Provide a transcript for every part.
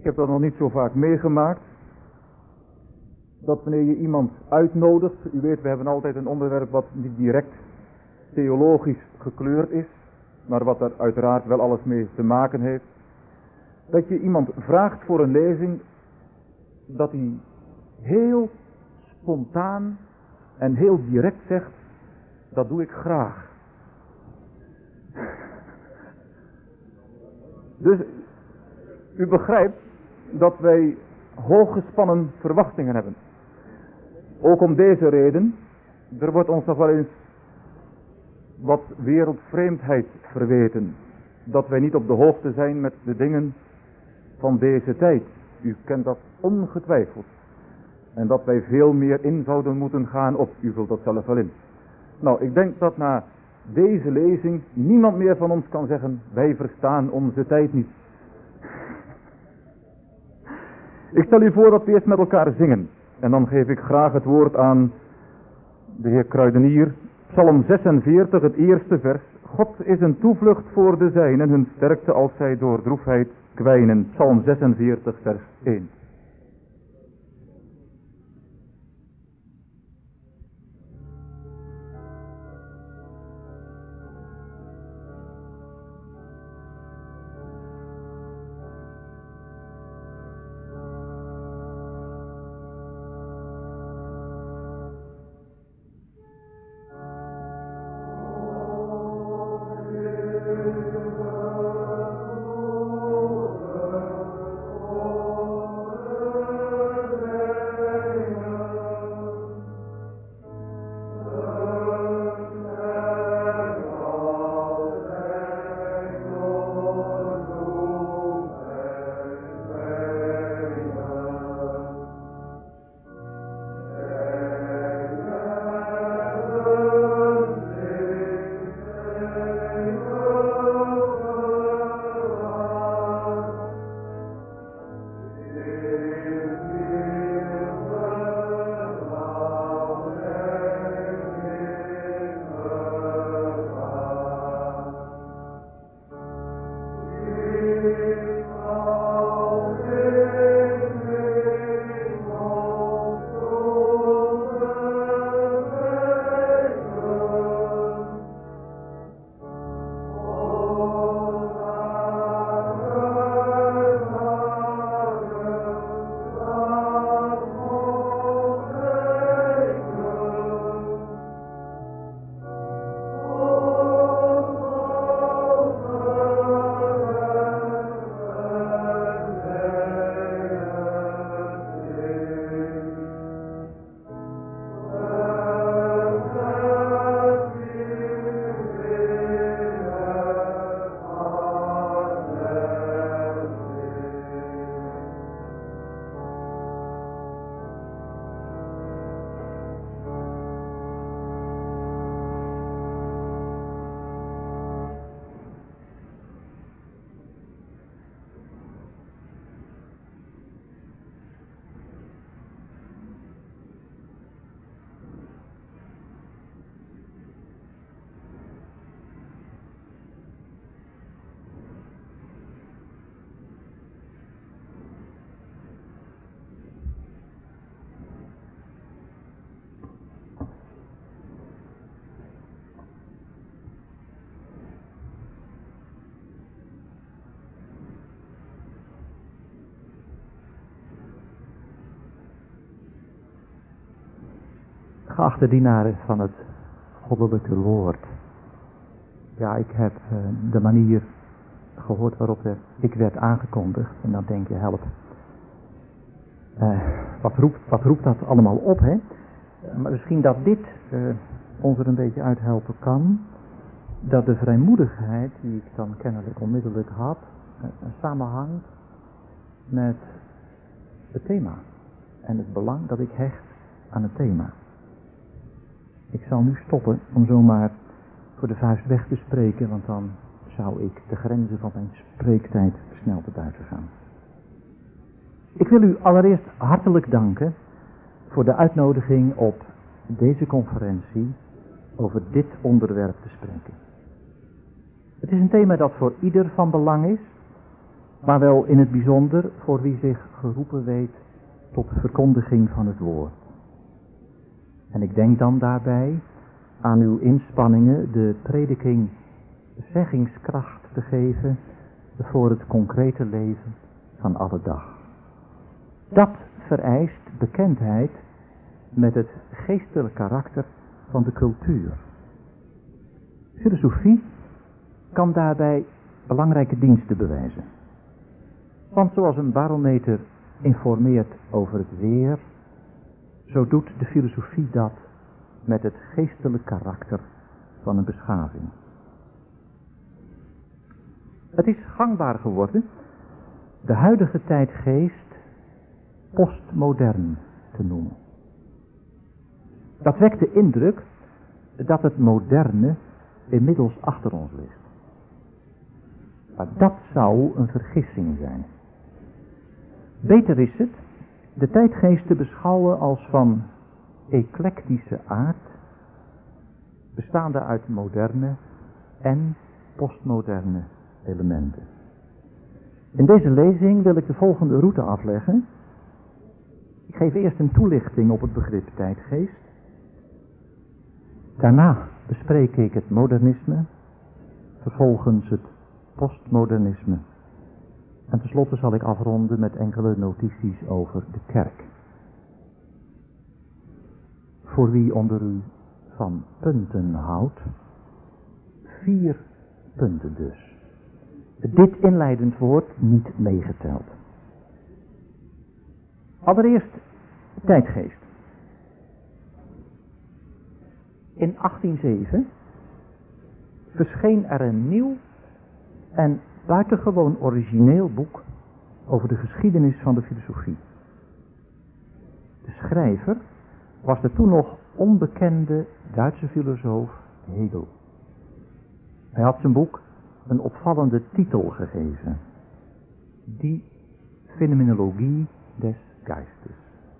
Ik heb dat nog niet zo vaak meegemaakt. Dat wanneer je iemand uitnodigt, u weet, we hebben altijd een onderwerp wat niet direct theologisch gekleurd is, maar wat er uiteraard wel alles mee te maken heeft. Dat je iemand vraagt voor een lezing, dat hij heel spontaan en heel direct zegt, dat doe ik graag. Dus u begrijpt dat wij hooggespannen verwachtingen hebben. Ook om deze reden, er wordt ons nog wel eens wat wereldvreemdheid verweten. Dat wij niet op de hoogte zijn met de dingen van deze tijd. U kent dat ongetwijfeld. En dat wij veel meer in zouden moeten gaan op. U vult dat zelf wel in. Nou, ik denk dat na deze lezing niemand meer van ons kan zeggen, wij verstaan onze tijd niet. Ik stel u voor dat we eerst met elkaar zingen. En dan geef ik graag het woord aan de heer Kruidenier. Psalm 46, het eerste vers. God is een toevlucht voor de zijnen, hun sterkte als zij door droefheid kwijnen. Psalm 46, vers 1. Geachte dienaren van het goddelijke woord. Ja, ik heb de manier gehoord waarop ik werd aangekondigd. En dan denk je, help. Wat roept dat allemaal op, hè? Maar misschien dat dit ons er een beetje uithelpen kan. Dat de vrijmoedigheid, die ik dan kennelijk onmiddellijk had, samenhangt met het thema. En het belang dat ik hecht aan het thema. Ik zal nu stoppen om zomaar voor de vuist weg te spreken, want dan zou ik de grenzen van mijn spreektijd snel te buiten gaan. Ik wil u allereerst hartelijk danken voor de uitnodiging op deze conferentie over dit onderwerp te spreken. Het is een thema dat voor ieder van belang is maar wel in het bijzonder voor wie zich geroepen weet tot de verkondiging van het woord. En ik denk dan daarbij aan uw inspanningen de prediking zeggingskracht te geven voor het concrete leven van alle dag. Dat vereist bekendheid met het geestelijk karakter van de cultuur. Filosofie kan daarbij belangrijke diensten bewijzen. Want zoals een barometer informeert over het weer, zo doet de filosofie dat met het geestelijk karakter van een beschaving. Het is gangbaar geworden de huidige tijdgeest postmodern te noemen. Dat wekt de indruk dat het moderne inmiddels achter ons ligt. Maar dat zou een vergissing zijn. Beter is het de tijdgeest te beschouwen als van eclectische aard, bestaande uit moderne en postmoderne elementen. In deze lezing wil ik de volgende route afleggen. Ik geef eerst een toelichting op het begrip tijdgeest. Daarna bespreek ik het modernisme, vervolgens het postmodernisme. En tenslotte zal ik afronden met enkele notities over de kerk. Voor wie onder u van punten houdt, 4 punten dus. Dit inleidend woord niet meegeteld. Allereerst tijdgeest. In 1807 verscheen er een nieuw en buitengewoon origineel boek over de geschiedenis van de filosofie. De schrijver was de toen nog onbekende Duitse filosoof Hegel. Hij had zijn boek een opvallende titel gegeven: Die Phänomenologie des Geistes.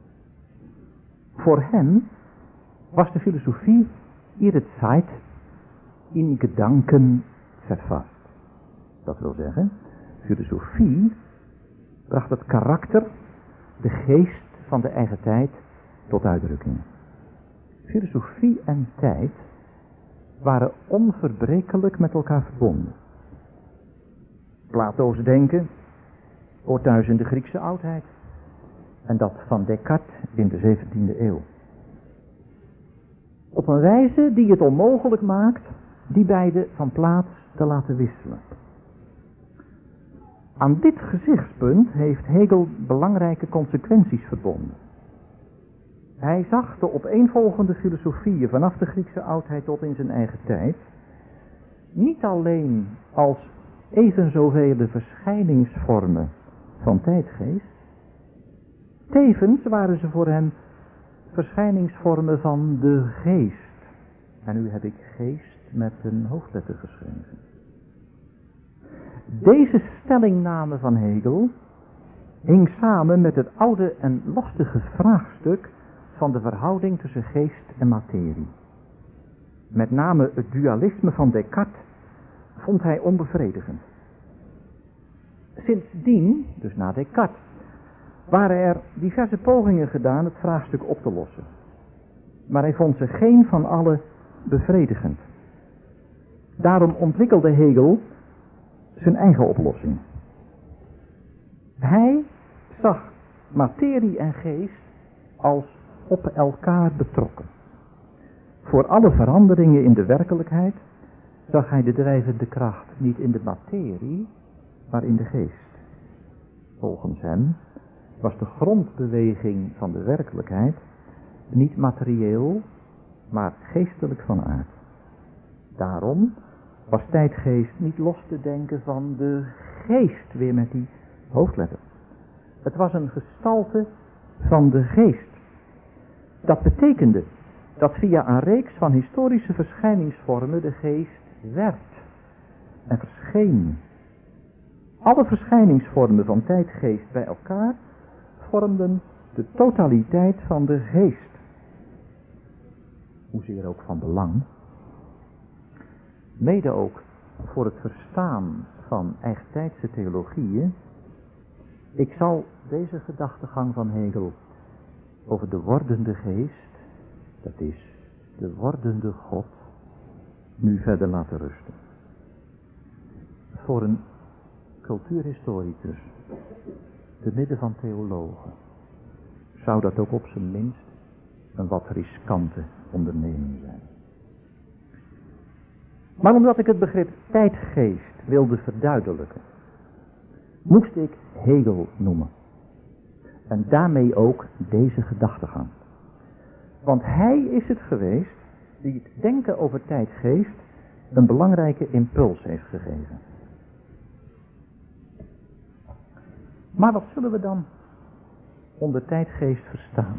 Voor hem was de filosofie ihre Zeit in Gedanken verfasst. Dat wil zeggen, filosofie bracht het karakter, de geest van de eigen tijd tot uitdrukking. Filosofie en tijd waren onverbrekelijk met elkaar verbonden. Plato's denken hoort thuis in de Griekse oudheid en dat van Descartes in de 17e eeuw. Op een wijze die het onmogelijk maakt die beide van plaats te laten wisselen. Aan dit gezichtspunt heeft Hegel belangrijke consequenties verbonden. Hij zag de opeenvolgende filosofieën vanaf de Griekse oudheid tot in zijn eigen tijd niet alleen als even zoveel verschijningsvormen van tijdgeest, tevens waren ze voor hem verschijningsvormen van de geest. En nu heb ik geest met een hoofdletter geschreven. Deze stellingname van Hegel hing samen met het oude en lastige vraagstuk van de verhouding tussen geest en materie. Met name het dualisme van Descartes vond hij onbevredigend. Sindsdien, dus na Descartes, waren er diverse pogingen gedaan het vraagstuk op te lossen. Maar hij vond ze geen van alle bevredigend. Daarom ontwikkelde Hegel zijn eigen oplossing. Hij zag materie en geest als op elkaar betrokken. Voor alle veranderingen in de werkelijkheid zag hij de drijvende kracht niet in de materie, maar in de geest. Volgens hem was de grondbeweging van de werkelijkheid niet materieel, maar geestelijk van aard. Daarom was tijdgeest niet los te denken van de geest, weer met die hoofdletter. Het was een gestalte van de geest. Dat betekende dat via een reeks van historische verschijningsvormen de geest werd en verscheen. Alle verschijningsvormen van tijdgeest bij elkaar vormden de totaliteit van de geest. Hoezeer ook van belang. Mede ook voor het verstaan van eigentijdse theologieën Ik zal deze gedachtegang van Hegel over de wordende geest, dat is de wordende God, nu verder laten rusten. Voor een cultuurhistoricus, te midden van theologen, zou dat ook op zijn minst een wat riskante onderneming zijn. Maar omdat ik het begrip tijdgeest wilde verduidelijken, moest ik Hegel noemen. En daarmee ook deze gedachtegang. Want hij is het geweest die het denken over tijdgeest een belangrijke impuls heeft gegeven. Maar wat zullen we dan onder tijdgeest verstaan?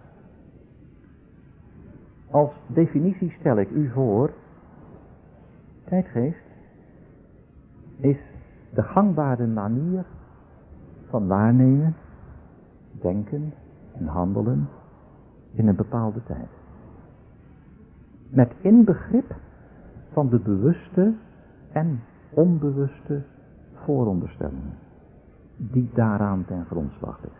Als definitie stel ik u voor, tijdgeest is de gangbare manier van waarnemen, denken en handelen in een bepaalde tijd. Met inbegrip van de bewuste en onbewuste vooronderstellingen die daaraan ten grondslag liggen.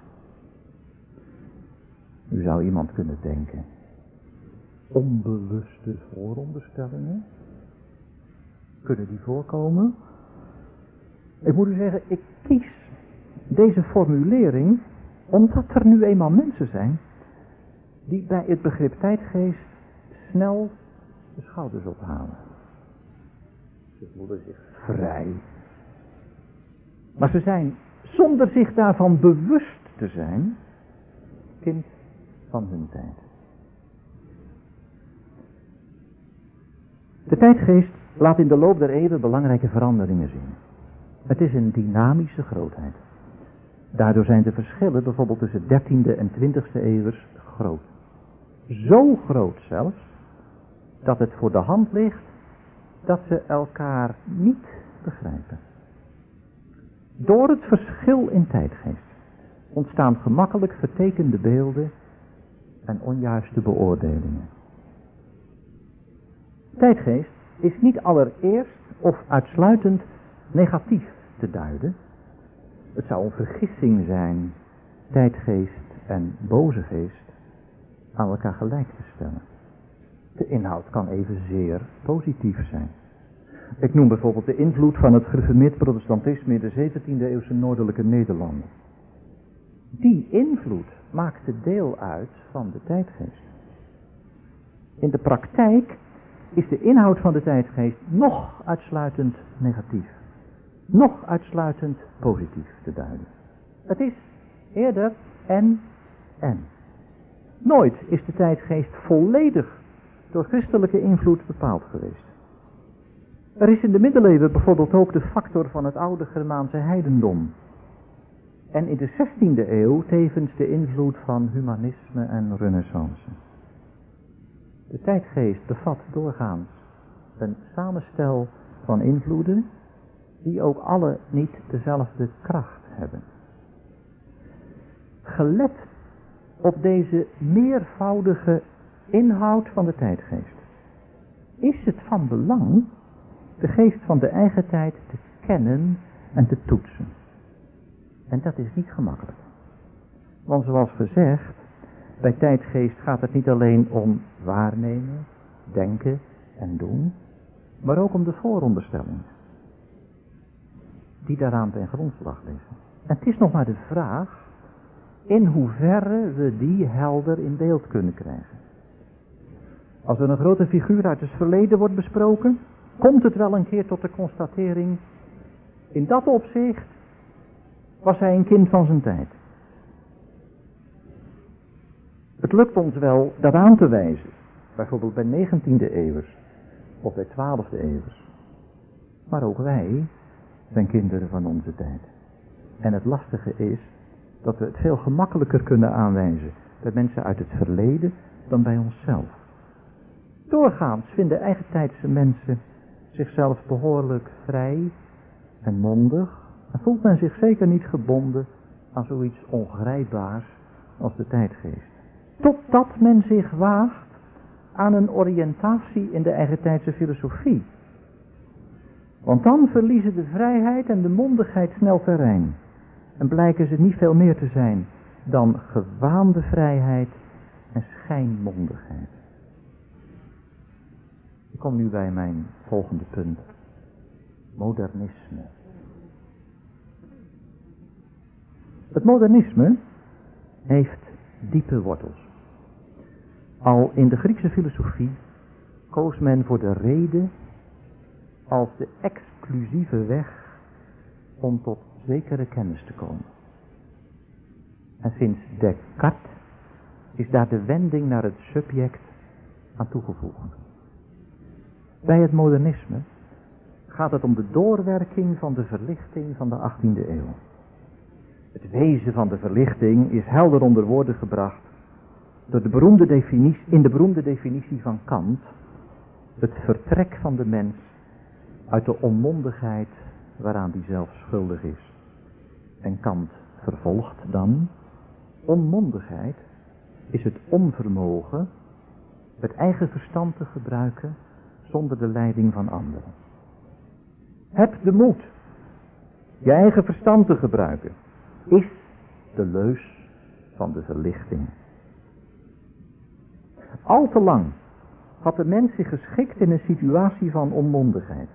Nu zou iemand kunnen denken, onbewuste vooronderstellingen, kunnen die voorkomen? Ik moet u zeggen, ik kies deze formulering omdat er nu eenmaal mensen zijn die bij het begrip tijdgeest snel de schouders ophalen. Ze voelen zich vrij. Maar ze zijn, zonder zich daarvan bewust te zijn, kind van hun tijd. De tijdgeest laat in de loop der eeuwen belangrijke veranderingen zien. Het is een dynamische grootheid. Daardoor zijn de verschillen bijvoorbeeld tussen 13e en 20e eeuwers groot. Zo groot zelfs, dat het voor de hand ligt dat ze elkaar niet begrijpen. Door het verschil in tijdgeest ontstaan gemakkelijk vertekende beelden en onjuiste beoordelingen. Tijdgeest is niet allereerst of uitsluitend negatief te duiden. Het zou een vergissing zijn tijdgeest en boze geest aan elkaar gelijk te stellen. De inhoud kan evenzeer positief zijn. Ik noem bijvoorbeeld de invloed van het gereformeerd protestantisme in de 17e eeuwse noordelijke Nederlanden. Die invloed maakte deel uit van de tijdgeest. In de praktijk is de inhoud van de tijdgeest nog uitsluitend negatief, nog uitsluitend positief te duiden. Het is eerder en. Nooit is de tijdgeest volledig door christelijke invloed bepaald geweest. Er is in de middeleeuwen bijvoorbeeld ook de factor van het oude Germaanse heidendom. En in de 16e eeuw tevens de invloed van humanisme en renaissance. De tijdgeest bevat doorgaans een samenstel van invloeden die ook alle niet dezelfde kracht hebben. Gelet op deze meervoudige inhoud van de tijdgeest is het van belang de geest van de eigen tijd te kennen en te toetsen. En dat is niet gemakkelijk. Want zoals gezegd, bij tijdgeest gaat het niet alleen om waarnemen, denken en doen, maar ook om de vooronderstellingen die daaraan ten grondslag liggen. En het is nog maar de vraag in hoeverre we die helder in beeld kunnen krijgen. Als er een grote figuur uit het verleden wordt besproken, komt het wel een keer tot de constatering, in dat opzicht was hij een kind van zijn tijd. Het lukt ons wel dat aan te wijzen, bijvoorbeeld bij 19e eeuwers of bij 12e eeuwers. Maar ook wij zijn kinderen van onze tijd. En het lastige is dat we het veel gemakkelijker kunnen aanwijzen bij mensen uit het verleden dan bij onszelf. Doorgaans vinden eigentijdse mensen zichzelf behoorlijk vrij en mondig en voelt men zich zeker niet gebonden aan zoiets ongrijpbaars als de tijdgeest. Totdat men zich waagt aan een oriëntatie in de eigentijdse filosofie. Want dan verliezen de vrijheid en de mondigheid snel terrein. en blijken ze niet veel meer te zijn dan gewaande vrijheid en schijnmondigheid. Ik kom nu bij mijn volgende punt. Modernisme. Het modernisme heeft diepe wortels. Al in de Griekse filosofie koos men voor de rede als de exclusieve weg om tot zekere kennis te komen. En sinds Descartes is daar de wending naar het subject aan toegevoegd. Bij het modernisme gaat het om de doorwerking van de verlichting van de 18e eeuw. Het wezen van de verlichting is helder onder woorden gebracht door de beroemde definitie van Kant, het vertrek van de mens uit de onmondigheid waaraan die zelf schuldig is. En Kant vervolgt dan: onmondigheid is het onvermogen het eigen verstand te gebruiken zonder de leiding van anderen. Heb de moed je eigen verstand te gebruiken, is de leus van de verlichting. Al te lang had de mens zich geschikt in een situatie van onmondigheid.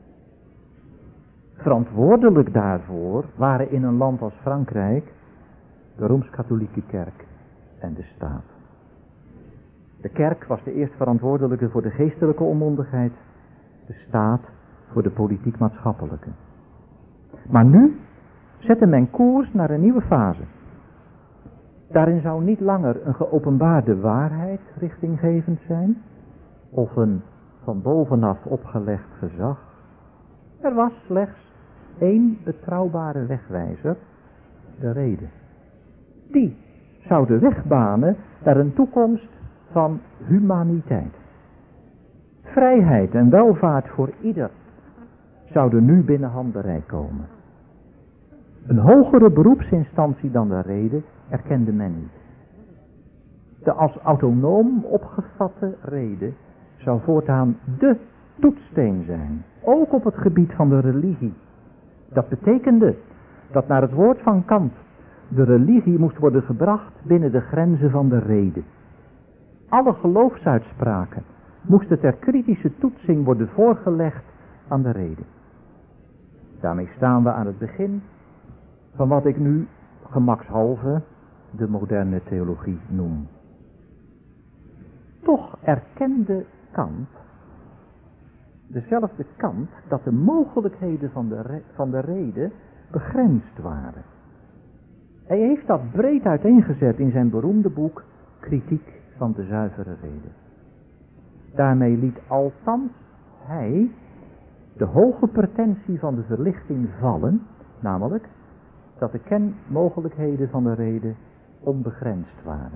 Verantwoordelijk daarvoor waren in een land als Frankrijk de Rooms-Katholieke Kerk en de staat. De kerk was de eerst verantwoordelijke voor de geestelijke onmondigheid, de staat voor de politiek-maatschappelijke. Maar nu zette men koers naar een nieuwe fase. Daarin zou niet langer een geopenbaarde waarheid richtinggevend zijn, of een van bovenaf opgelegd gezag. Er was slechts één betrouwbare wegwijzer, de rede. Die zou de weg banen naar een toekomst van humaniteit. Vrijheid en welvaart voor ieder zouden nu binnen handbereik komen. Een hogere beroepsinstantie dan de rede erkende men niet. De als autonoom opgevatte rede zou voortaan de toetssteen zijn, ook op het gebied van de religie. Dat betekende dat naar het woord van Kant de religie moest worden gebracht binnen de grenzen van de rede. Alle geloofsuitspraken moesten ter kritische toetsing worden voorgelegd aan de rede. Daarmee staan we aan het begin van wat ik nu gemakshalve de moderne theologie noem. Toch erkende Kant, dezelfde Kant, dat de mogelijkheden van de rede begrensd waren. Hij heeft dat breed uiteengezet in zijn beroemde boek Kritiek van de zuivere rede. Daarmee liet althans hij de hoge pretentie van de verlichting vallen, namelijk dat de kenmogelijkheden van de rede onbegrensd waren.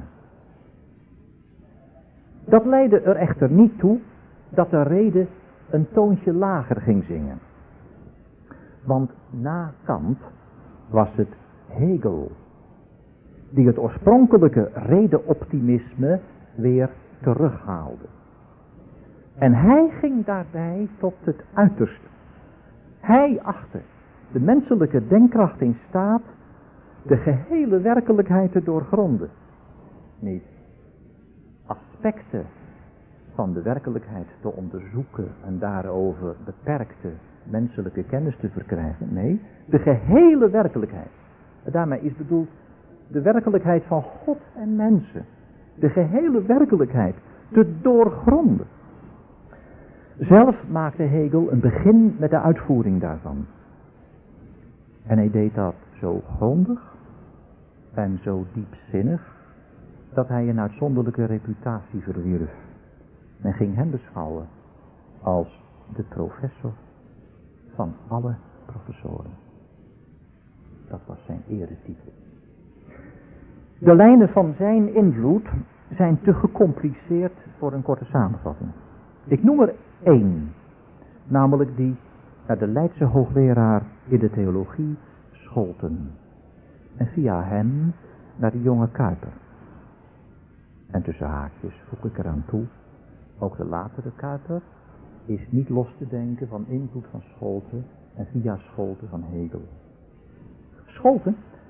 Dat leidde er echter niet toe dat de rede een toontje lager ging zingen. Want na Kant was het Hegel die het oorspronkelijke redeoptimisme weer terughaalde. En hij ging daarbij tot het uiterste. Hij achtte de menselijke denkkracht in staat de gehele werkelijkheid te doorgronden. Niet aspecten van de werkelijkheid te onderzoeken en daarover beperkte menselijke kennis te verkrijgen. Nee, de gehele werkelijkheid. En daarmee is bedoeld de werkelijkheid van God en mensen. De gehele werkelijkheid te doorgronden. Zelf maakte Hegel een begin met de uitvoering daarvan. En hij deed dat zo grondig en zo diepzinnig dat hij een uitzonderlijke reputatie verwierf. Men ging hem beschouwen als de professor van alle professoren. Dat was zijn eretitel. De lijnen van zijn invloed zijn te gecompliceerd voor een korte samenvatting. Ik noem er één, namelijk die naar de Leidse hoogleraar in de theologie Scholten. En via hem naar de jonge Kuyper. En tussen haakjes voeg ik eraan toe, ook de latere Kuyper is niet los te denken van invloed van Scholten en via Scholten van Hegel. Scholten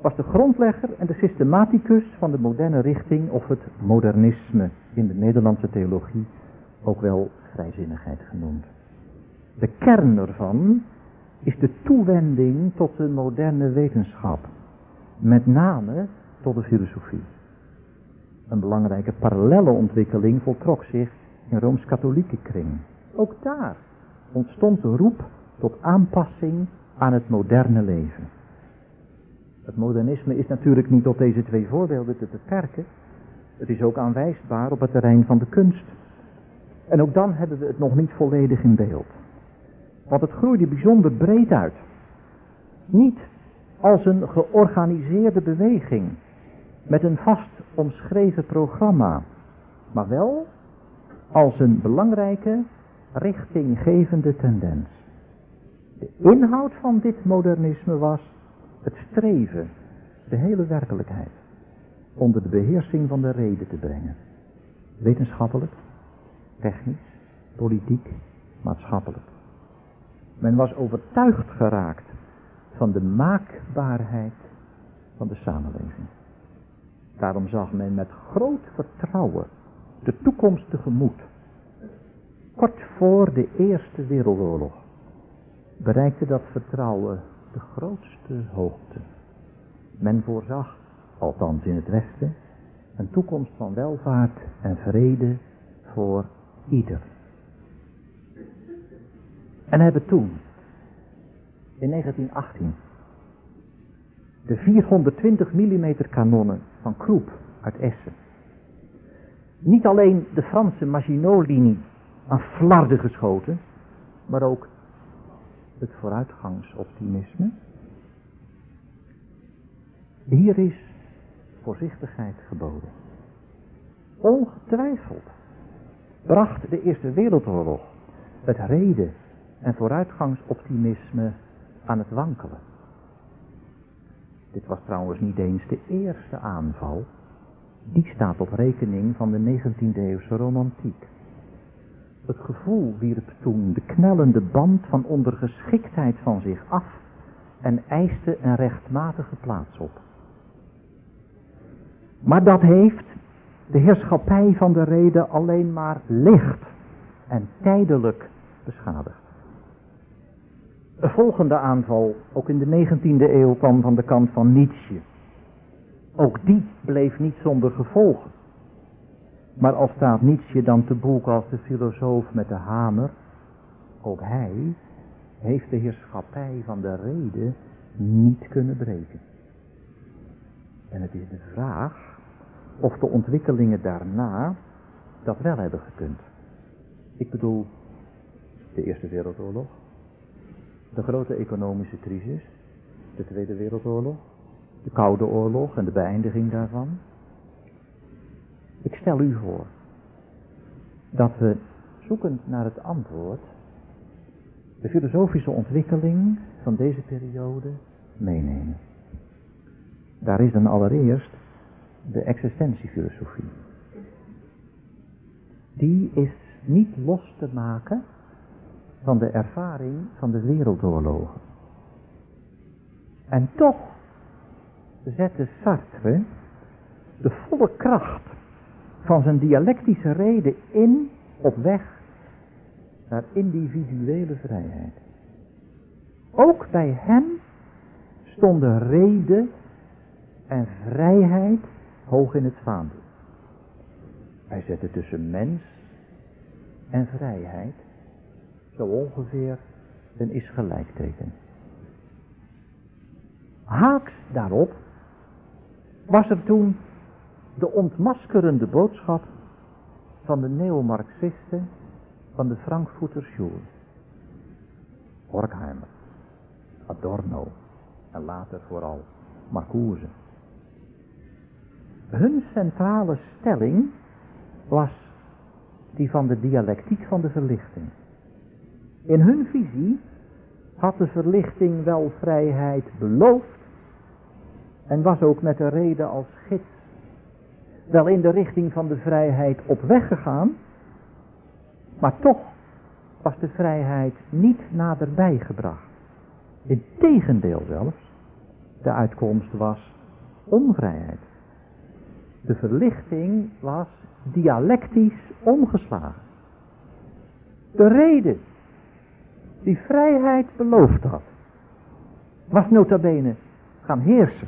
was de grondlegger en de systematicus van de moderne richting of het modernisme in de Nederlandse theologie, ook wel vrijzinnigheid genoemd. De kern ervan is de toewending tot de moderne wetenschap, met name tot de filosofie. Een belangrijke parallelle ontwikkeling voltrok zich in Rooms-katholieke kring. Ook daar ontstond de roep tot aanpassing aan het moderne leven. Het modernisme is natuurlijk niet tot deze twee voorbeelden te beperken. Het is ook aanwijsbaar op het terrein van de kunst. En ook dan hebben we het nog niet volledig in beeld. Want het groeide bijzonder breed uit. Niet als een georganiseerde beweging met een vast omschreven programma, maar wel als een belangrijke richtinggevende tendens. De inhoud van dit modernisme was het streven de hele werkelijkheid onder de beheersing van de rede te brengen. Wetenschappelijk, technisch, politiek, maatschappelijk. Men was overtuigd geraakt van de maakbaarheid van de samenleving. Daarom zag men met groot vertrouwen de toekomst tegemoet. Kort voor de Eerste Wereldoorlog bereikte dat vertrouwen de grootste hoogte. Men voorzag, althans in het Westen, een toekomst van welvaart en vrede voor ieder. En hebben toen, in 1918, de 420 mm kanonnen van Krupp uit Essen, niet alleen de Franse Maginot-linie aan flarden geschoten, maar ook het vooruitgangsoptimisme. Hier is voorzichtigheid geboden. Ongetwijfeld bracht de Eerste Wereldoorlog het reden- en vooruitgangsoptimisme aan het wankelen. Dit was trouwens niet eens de eerste aanval. Die staat op rekening van de 19e-eeuwse romantiek. Het gevoel wierp toen de knellende band van ondergeschiktheid van zich af en eiste een rechtmatige plaats op. Maar dat heeft de heerschappij van de rede alleen maar licht en tijdelijk beschadigd. Een volgende aanval, ook in de 19e eeuw, kwam van de kant van Nietzsche. Ook die bleef niet zonder gevolgen. Maar al staat Nietzsche dan te boek als de filosoof met de hamer, ook hij heeft de heerschappij van de rede niet kunnen breken. En het is de vraag of de ontwikkelingen daarna dat wel hebben gekund. Ik bedoel de Eerste Wereldoorlog, de grote economische crisis, de Tweede Wereldoorlog, de Koude Oorlog en de beëindiging daarvan. Ik stel u voor dat we, zoekend naar het antwoord, de filosofische ontwikkeling van deze periode meenemen. Daar is dan allereerst de existentiefilosofie. Die is niet los te maken van de ervaring van de wereldoorlogen. En toch zette Sartre de volle kracht van zijn dialectische rede in op weg naar individuele vrijheid. Ook bij hem stonden rede en vrijheid hoog in het vaandel. Hij zette tussen mens en vrijheid zo ongeveer een is gelijkteken. Haaks daarop was er toen de ontmaskerende boodschap van de neomarxisten van de Frankfurter Schule. Horkheimer, Adorno en later vooral Marcuse. Hun centrale stelling was die van de dialectiek van de verlichting. In hun visie had de verlichting wel vrijheid beloofd en was ook met de rede als gids wel in de richting van de vrijheid op weg gegaan, maar toch was de vrijheid niet naderbij gebracht. Integendeel zelfs, de uitkomst was onvrijheid. De verlichting was dialectisch omgeslagen. De rede die vrijheid beloofd had, was nota bene gaan heersen.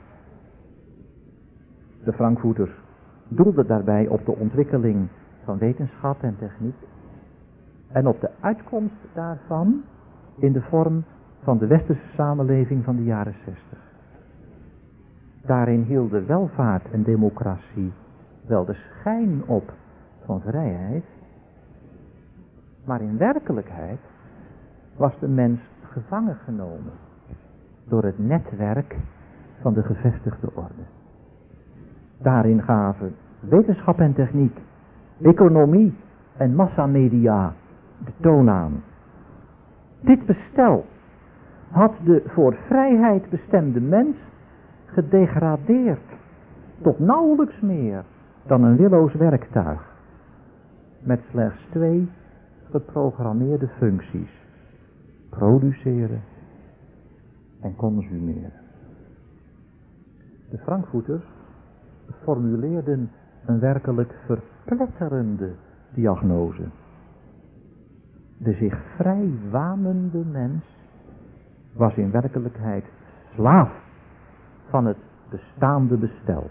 De Frankfurters doelden daarbij op de ontwikkeling van wetenschap en techniek en op de uitkomst daarvan in de vorm van de westerse samenleving van de jaren 60. Daarin hielden welvaart en democratie wel de schijn op van vrijheid, maar in werkelijkheid was de mens gevangen genomen door het netwerk van de gevestigde orde. Daarin gaven wetenschap en techniek, economie en massamedia de toon aan. Dit bestel had de voor vrijheid bestemde mens gedegradeerd tot nauwelijks meer dan een willoos werktuig, met slechts 2 geprogrammeerde functies: produceren en consumeren. De Frankfurters formuleerden een werkelijk verpletterende diagnose. De zich vrij wanende mens was in werkelijkheid slaaf van het bestaande bestel.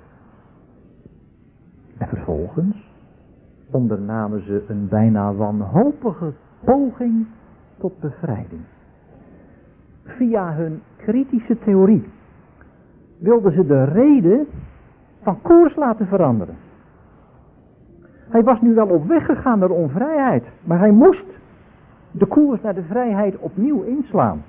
En vervolgens ondernamen ze een bijna wanhopige poging tot bevrijding. Via hun kritische theorie wilden ze de rede van koers laten veranderen. Hij was nu wel op weg gegaan naar onvrijheid, maar hij moest de koers naar de vrijheid opnieuw inslaan.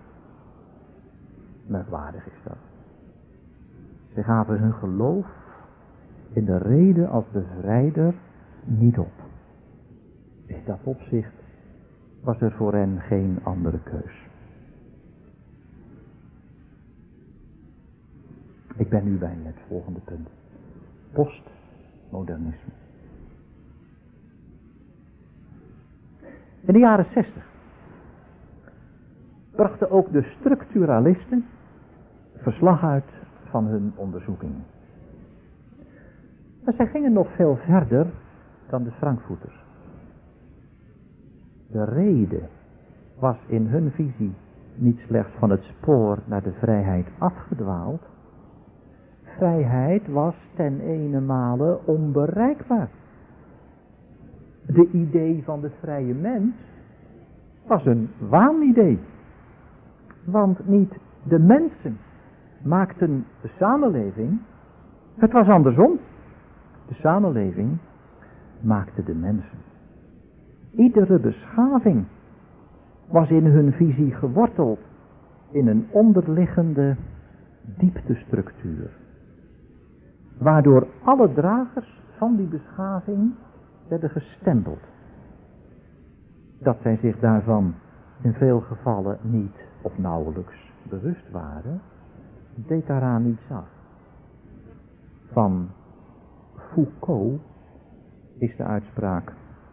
Merkwaardig is dat. Ze gaven hun geloof in de rede als bevrijder niet op. In dat opzicht was er voor hen geen andere keus. Ik ben nu bij het volgende punt. Postmodernisme. In de jaren 60 brachten ook de structuralisten verslag uit van hun onderzoekingen. Maar zij gingen nog veel verder dan de Frankfurters. De rede was in hun visie niet slechts van het spoor naar de vrijheid afgedwaald. Vrijheid was ten enemale onbereikbaar. De idee van de vrije mens was een waanidee. Want niet de mensen maakten de samenleving, het was andersom. De samenleving maakte de mensen. Iedere beschaving was in hun visie geworteld in een onderliggende dieptestructuur, waardoor alle dragers van die beschaving werden gestempeld. Dat zij zich daarvan in veel gevallen niet of nauwelijks bewust waren, deed daaraan niets af. Van Foucault is de uitspraak: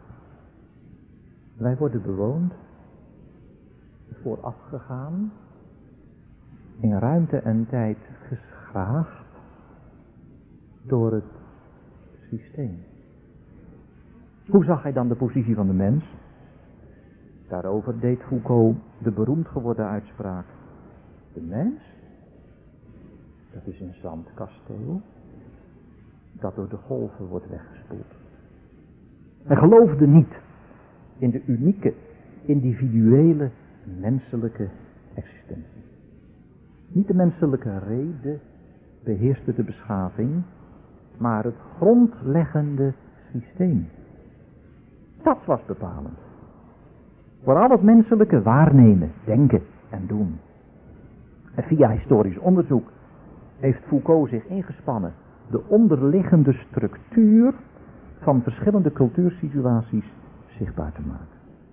wij worden bewoond, voorafgegaan, in ruimte en tijd geschraagd door het systeem. Hoe zag hij dan de positie van de mens? Daarover deed Foucault de beroemd geworden uitspraak: de mens, dat is een zandkasteel dat door de golven wordt weggespoeld. Hij geloofde niet in de unieke, individuele, menselijke existentie. Niet de menselijke rede beheerste de beschaving, maar het grondleggende systeem. Dat was bepalend. Voor al het menselijke waarnemen, denken en doen. En via historisch onderzoek heeft Foucault zich ingespannen de onderliggende structuur van verschillende cultuursituaties zichtbaar te maken.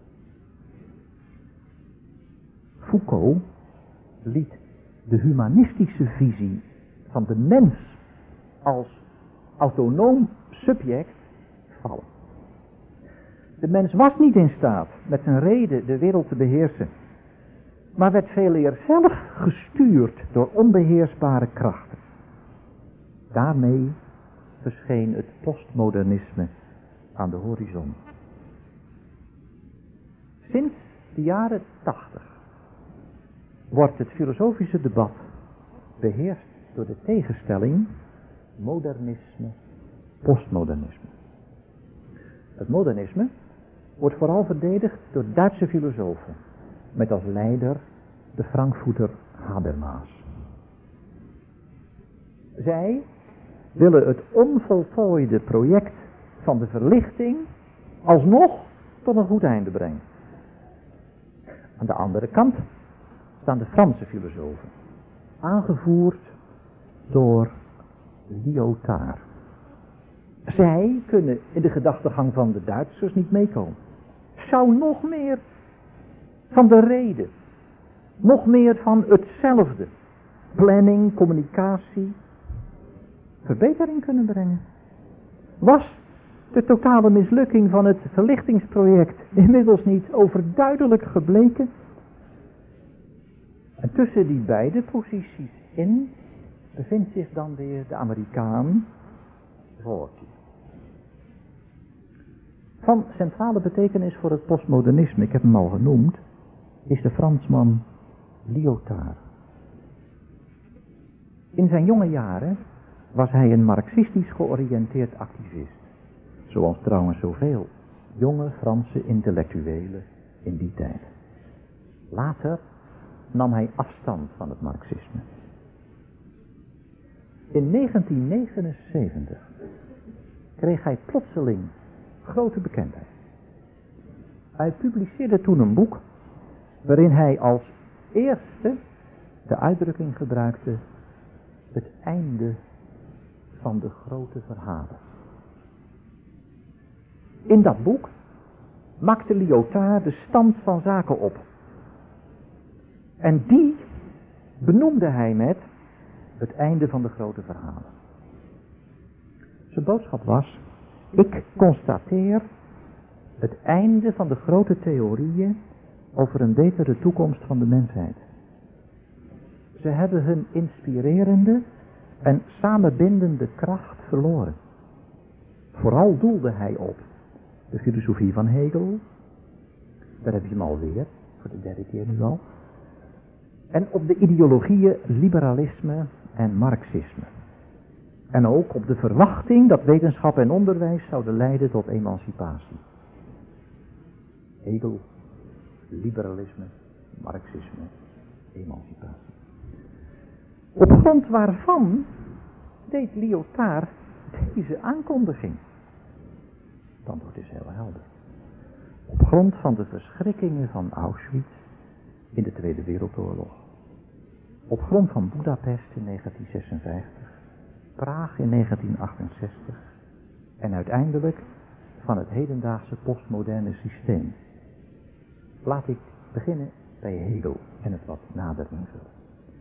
Foucault liet de humanistische visie van de mens als autonoom subject vallen. De mens was niet in staat met zijn rede de wereld te beheersen, maar werd veeleer zelf gestuurd door onbeheersbare krachten. Daarmee verscheen het postmodernisme aan de horizon. Sinds de jaren 80 wordt het filosofische debat beheerst door de tegenstelling modernisme-postmodernisme. Het modernisme wordt vooral verdedigd door Duitse filosofen, met als leider de Frankfurter Habermas. Zij willen het onvoltooide project van de verlichting alsnog tot een goed einde brengen. Aan de andere kant staan de Franse filosofen, aangevoerd door Lyotard. Zij kunnen in de gedachtegang van de Duitsers niet meekomen. Zou nog meer van de reden, nog meer van hetzelfde, planning, communicatie, verbetering kunnen brengen. Was de totale mislukking van het verlichtingsproject inmiddels niet overduidelijk gebleken? En tussen die beide posities in bevindt zich dan weer de Amerikaan Rorty. Van centrale betekenis voor het postmodernisme, ik heb hem al genoemd, is de Fransman Lyotard. In zijn jonge jaren was hij een marxistisch georiënteerd activist. Zoals trouwens zoveel jonge Franse intellectuelen in die tijd. Later nam hij afstand van het marxisme. In 1979 kreeg hij plotseling grote bekendheid. Hij publiceerde toen een boek waarin hij als eerste de uitdrukking gebruikte: het einde van de grote verhalen. In dat boek maakte Lyotard de stand van zaken op. En die benoemde hij met het einde van de grote verhalen. Zijn boodschap was: ik constateer het einde van de grote theorieën over een betere toekomst van de mensheid. Ze hebben hun inspirerende en samenbindende kracht verloren. Vooral doelde hij op de filosofie van Hegel, daar heb je hem alweer, voor de derde keer nu al, en op de ideologieën liberalisme en marxisme. En ook op de verwachting dat wetenschap en onderwijs zouden leiden tot emancipatie. Hegel, liberalisme, marxisme, emancipatie. Op grond waarvan deed Lyotard deze aankondiging? Het antwoord is heel helder. Op grond van de verschrikkingen van Auschwitz in de Tweede Wereldoorlog. Op grond van Budapest in 1956, Praag in 1968 en uiteindelijk van het hedendaagse postmoderne systeem. Laat ik beginnen bij Hegel en het wat nader invullen.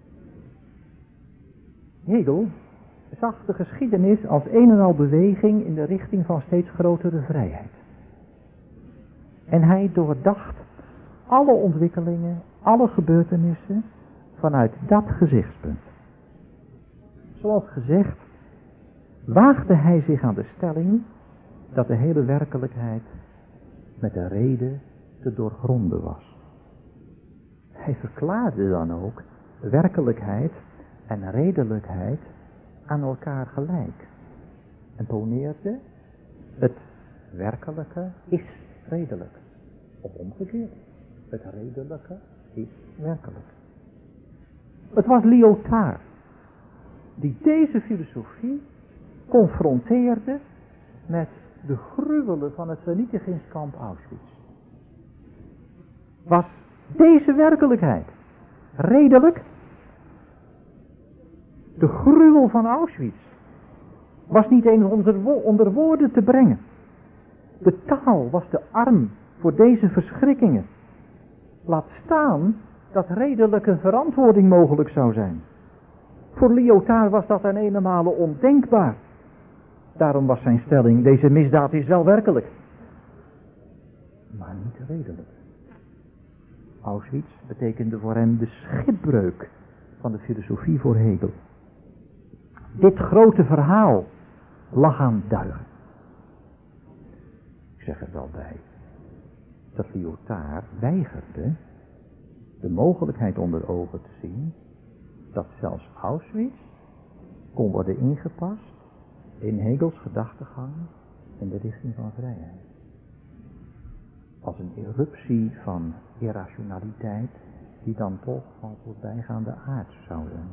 Hegel zag de geschiedenis als een en al beweging in de richting van steeds grotere vrijheid. En hij doordacht alle ontwikkelingen, alle gebeurtenissen vanuit dat gezichtspunt. Zoals gezegd, waagde hij zich aan de stelling dat de hele werkelijkheid met de reden te doorgronden was. Hij verklaarde dan ook werkelijkheid en redelijkheid aan elkaar gelijk. En poneerde: het werkelijke is redelijk. Of omgekeerd, het redelijke is werkelijk. Het was Lyotard die deze filosofie confronteerde met de gruwelen van het vernietigingskamp Auschwitz. Was deze werkelijkheid redelijk? De gruwel van Auschwitz was niet eens onder woorden te brengen. De taal was te arm voor deze verschrikkingen. Laat staan dat redelijke verantwoording mogelijk zou zijn. Voor Lyotard was dat ten eenenmale ondenkbaar. Daarom was zijn stelling: deze misdaad is wel werkelijk, maar niet redelijk. Auschwitz betekende voor hem de schipbreuk van de filosofie voor Hegel. dit grote verhaal lag aan het duigen. Ik zeg er wel bij dat Lyotard weigerde de mogelijkheid onder ogen te zien dat zelfs Auschwitz kon worden ingepast in Hegels gedachtegang in de richting van vrijheid. Als een eruptie van irrationaliteit die dan toch van voorbijgaande aard zou zijn.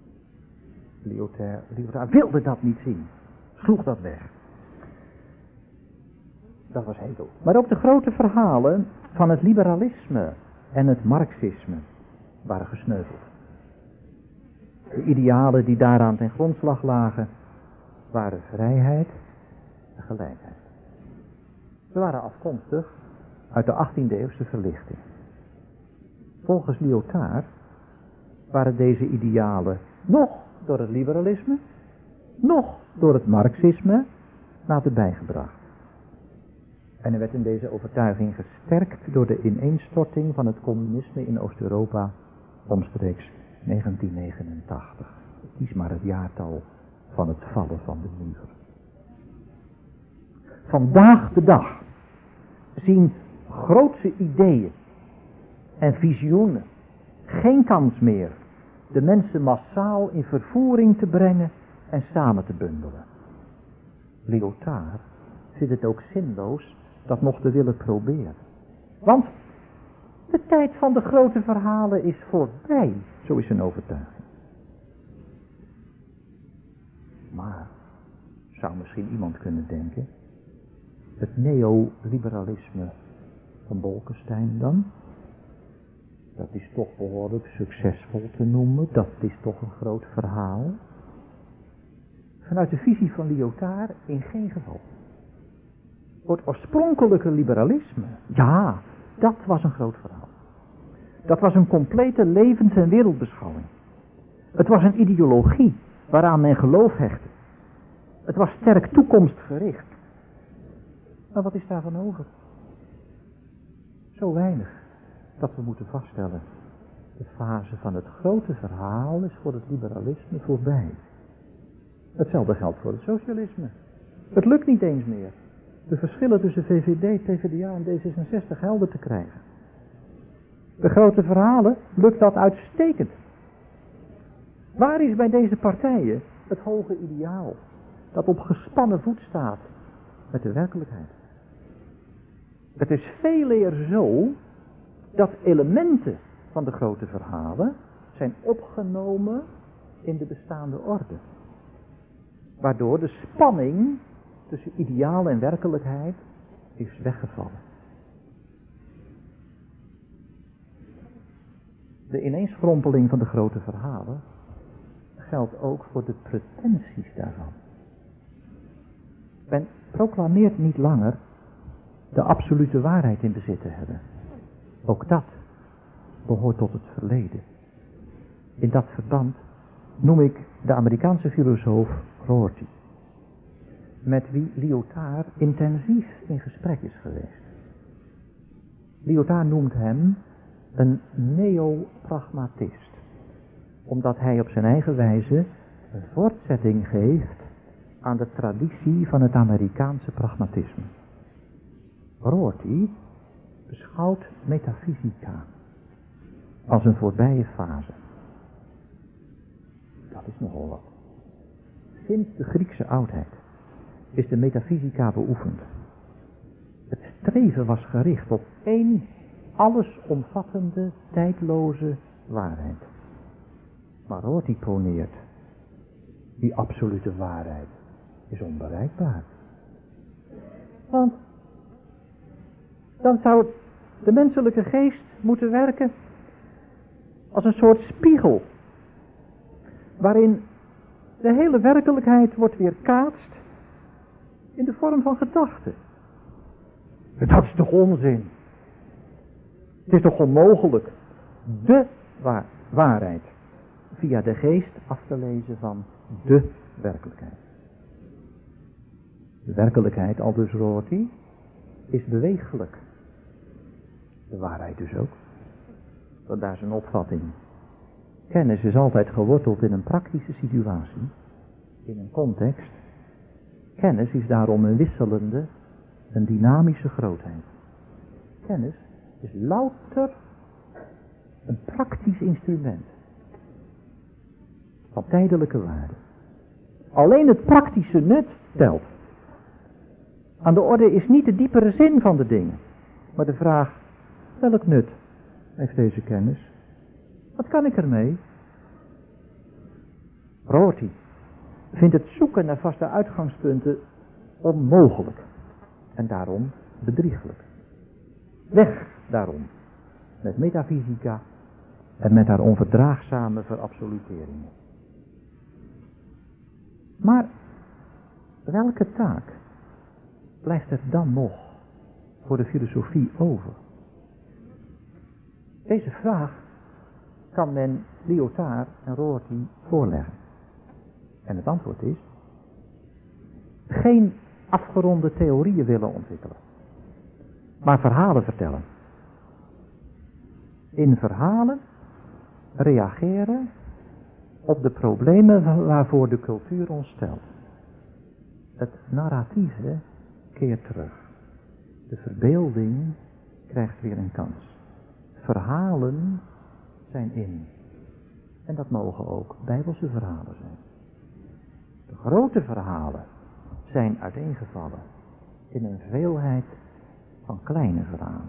Lyotard wilde dat niet zien, sloeg dat weg. Dat was Hegel. Maar ook de grote verhalen van het liberalisme en het marxisme waren gesneuveld. De idealen die daaraan ten grondslag lagen, waren vrijheid en gelijkheid. Ze waren afkomstig uit de 18e eeuwse verlichting. Volgens Lyotard waren deze idealen nog door het liberalisme, nog door het marxisme naderbij gebracht. En hij werd in deze overtuiging gesterkt door de ineenstorting van het communisme in Oost-Europa omstreeks 1989. Kies maar het jaartal van het vallen van de muur. Vandaag de dag zien grootse ideeën en visioenen geen kans meer de mensen massaal in vervoering te brengen en samen te bundelen. Lyotard vindt het ook zinloos dat nog te willen proberen. Want de tijd van de grote verhalen is voorbij, zo is zijn overtuiging. Maar, zou misschien iemand kunnen denken, het neoliberalisme van Bolkestein dan, dat is toch behoorlijk succesvol te noemen, dat is toch een groot verhaal. Vanuit de visie van Lyotard in geen geval. Het oorspronkelijke liberalisme, ja, dat was een groot verhaal. Dat was een complete levens- en wereldbeschouwing. Het was een ideologie waaraan men geloof hechtte. Het was sterk toekomstgericht. Maar wat is daarvan over? Zo weinig dat we moeten vaststellen. De fase van het grote verhaal is voor het liberalisme voorbij. Hetzelfde geldt voor het socialisme. Het lukt niet eens meer de verschillen tussen VVD, PvdA en D66 helder te krijgen. De grote verhalen lukt dat uitstekend. Waar is bij deze partijen het hoge ideaal dat op gespannen voet staat met de werkelijkheid? Het is veel eer zo dat elementen van de grote verhalen zijn opgenomen in de bestaande orde. Waardoor de spanning tussen ideaal en werkelijkheid is weggevallen. De ineenskrompeling van de grote verhalen geldt ook voor de pretenties daarvan. Men proclameert niet langer de absolute waarheid in bezit te hebben. Ook dat behoort tot het verleden. In dat verband noem ik de Amerikaanse filosoof Rorty, met wie Lyotard intensief in gesprek is geweest. Lyotard noemt hem een neopragmatist, omdat hij op zijn eigen wijze een voortzetting geeft aan de traditie van het Amerikaanse pragmatisme. Rorty beschouwt metafysica als een voorbije fase. Dat is nogal wat. Sinds de Griekse oudheid is de metafysica beoefend. Het streven was gericht op één allesomvattende, tijdloze waarheid. Maar Rorty poneert, die absolute waarheid is onbereikbaar. Want dan zou de menselijke geest moeten werken als een soort spiegel, waarin de hele werkelijkheid wordt weerkaatst in de vorm van gedachten. Dat is toch onzin? Het is toch onmogelijk de waarheid via de geest af te lezen van de werkelijkheid. De werkelijkheid, aldus Rorty, is beweeglijk. De waarheid dus ook. Vandaar zijn opvatting. Kennis is altijd geworteld in een praktische situatie. in een context. Kennis is daarom een wisselende, een dynamische grootheid. Kennis is louter een praktisch instrument van tijdelijke waarde. Alleen het praktische nut telt. Aan de orde is niet de diepere zin van de dingen, maar de vraag: welk nut heeft deze kennis? Wat kan ik ermee? Rorty vindt het zoeken naar vaste uitgangspunten onmogelijk en daarom bedrieglijk. Weg daarom met metafysica en met haar onverdraagzame verabsoluteringen. Maar welke taak blijft er dan nog voor de filosofie over? Deze vraag kan men Lyotard en Rorty voorleggen. En het antwoord is: geen afgeronde theorieën willen ontwikkelen, maar verhalen vertellen. In verhalen reageren op de problemen waarvoor de cultuur ons stelt. Het narratieve keert terug. De verbeelding krijgt weer een kans. Verhalen zijn in. En dat mogen ook Bijbelse verhalen zijn. De grote verhalen zijn uiteengevallen in een veelheid van kleine verhalen.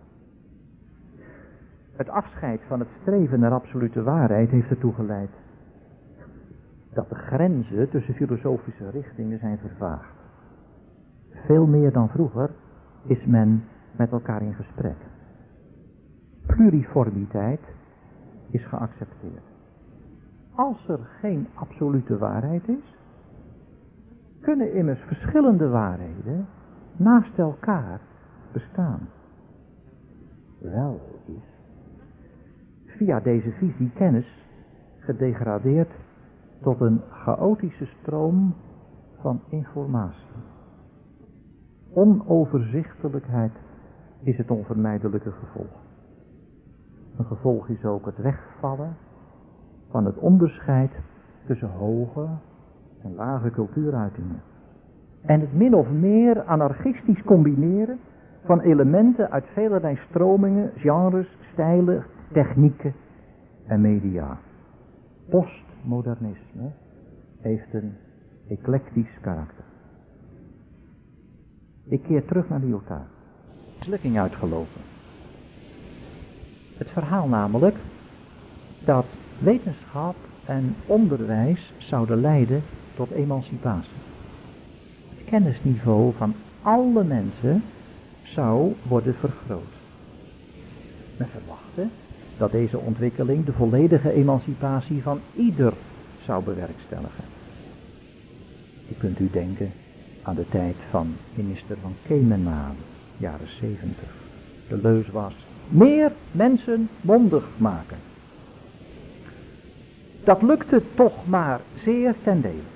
Het afscheid van het streven naar absolute waarheid heeft ertoe geleid dat de grenzen tussen filosofische richtingen zijn vervaagd. Veel meer dan vroeger is men met elkaar in gesprek. Pluriformiteit is geaccepteerd. Als er geen absolute waarheid is, kunnen immers verschillende waarheden naast elkaar bestaan. Wel is via deze visie kennis gedegradeerd tot een chaotische stroom van informatie. Onoverzichtelijkheid is het onvermijdelijke gevolg. Een gevolg is ook het wegvallen van het onderscheid tussen hoge en lage cultuuruitingen. En het min of meer anarchistisch combineren van elementen uit velerlei stromingen, genres, stijlen, technieken en media. Postmodernisme heeft een eclectisch karakter. Ik keer terug naar Lyotard. Mislukking uitgelopen. Het verhaal namelijk dat wetenschap en onderwijs zouden leiden tot emancipatie. Het kennisniveau van alle mensen zou worden vergroot. Men verwachtte dat deze ontwikkeling de volledige emancipatie van ieder zou bewerkstelligen. Je kunt u denken aan de tijd van minister van Kemenaan, jaren 70. De leus was: meer mensen mondig maken. Dat lukte toch maar zeer ten dele.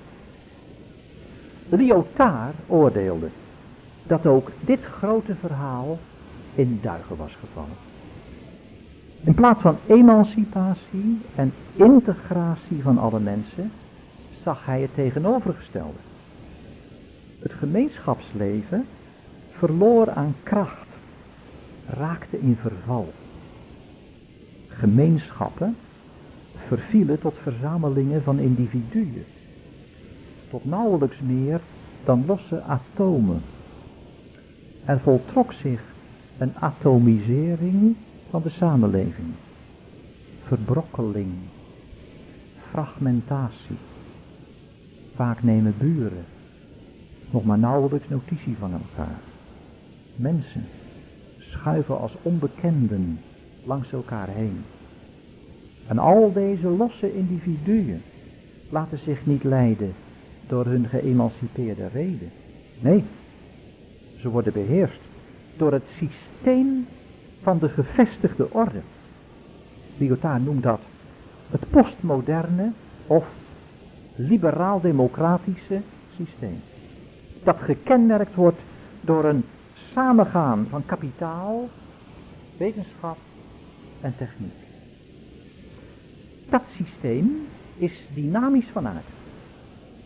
Lyotard oordeelde dat ook dit grote verhaal in duigen was gevallen. In plaats van emancipatie en integratie van alle mensen, zag hij het tegenovergestelde. Het gemeenschapsleven verloor aan kracht, raakte in verval. Gemeenschappen vervielen tot verzamelingen van individuen, tot nauwelijks meer dan losse atomen. Er voltrok zich een atomisering van de samenleving, verbrokkeling, fragmentatie. Vaak nemen buren nog maar nauwelijks notitie van elkaar. Mensen schuiven als onbekenden langs elkaar heen. En al deze losse individuen laten zich niet leiden door hun geëmancipeerde reden. Nee, ze worden beheerst door het systeem van de gevestigde orde. Lyotard noemt dat het postmoderne of liberaal-democratische systeem. Dat gekenmerkt wordt door een samengaan van kapitaal, wetenschap en techniek. Dat systeem is dynamisch van aard.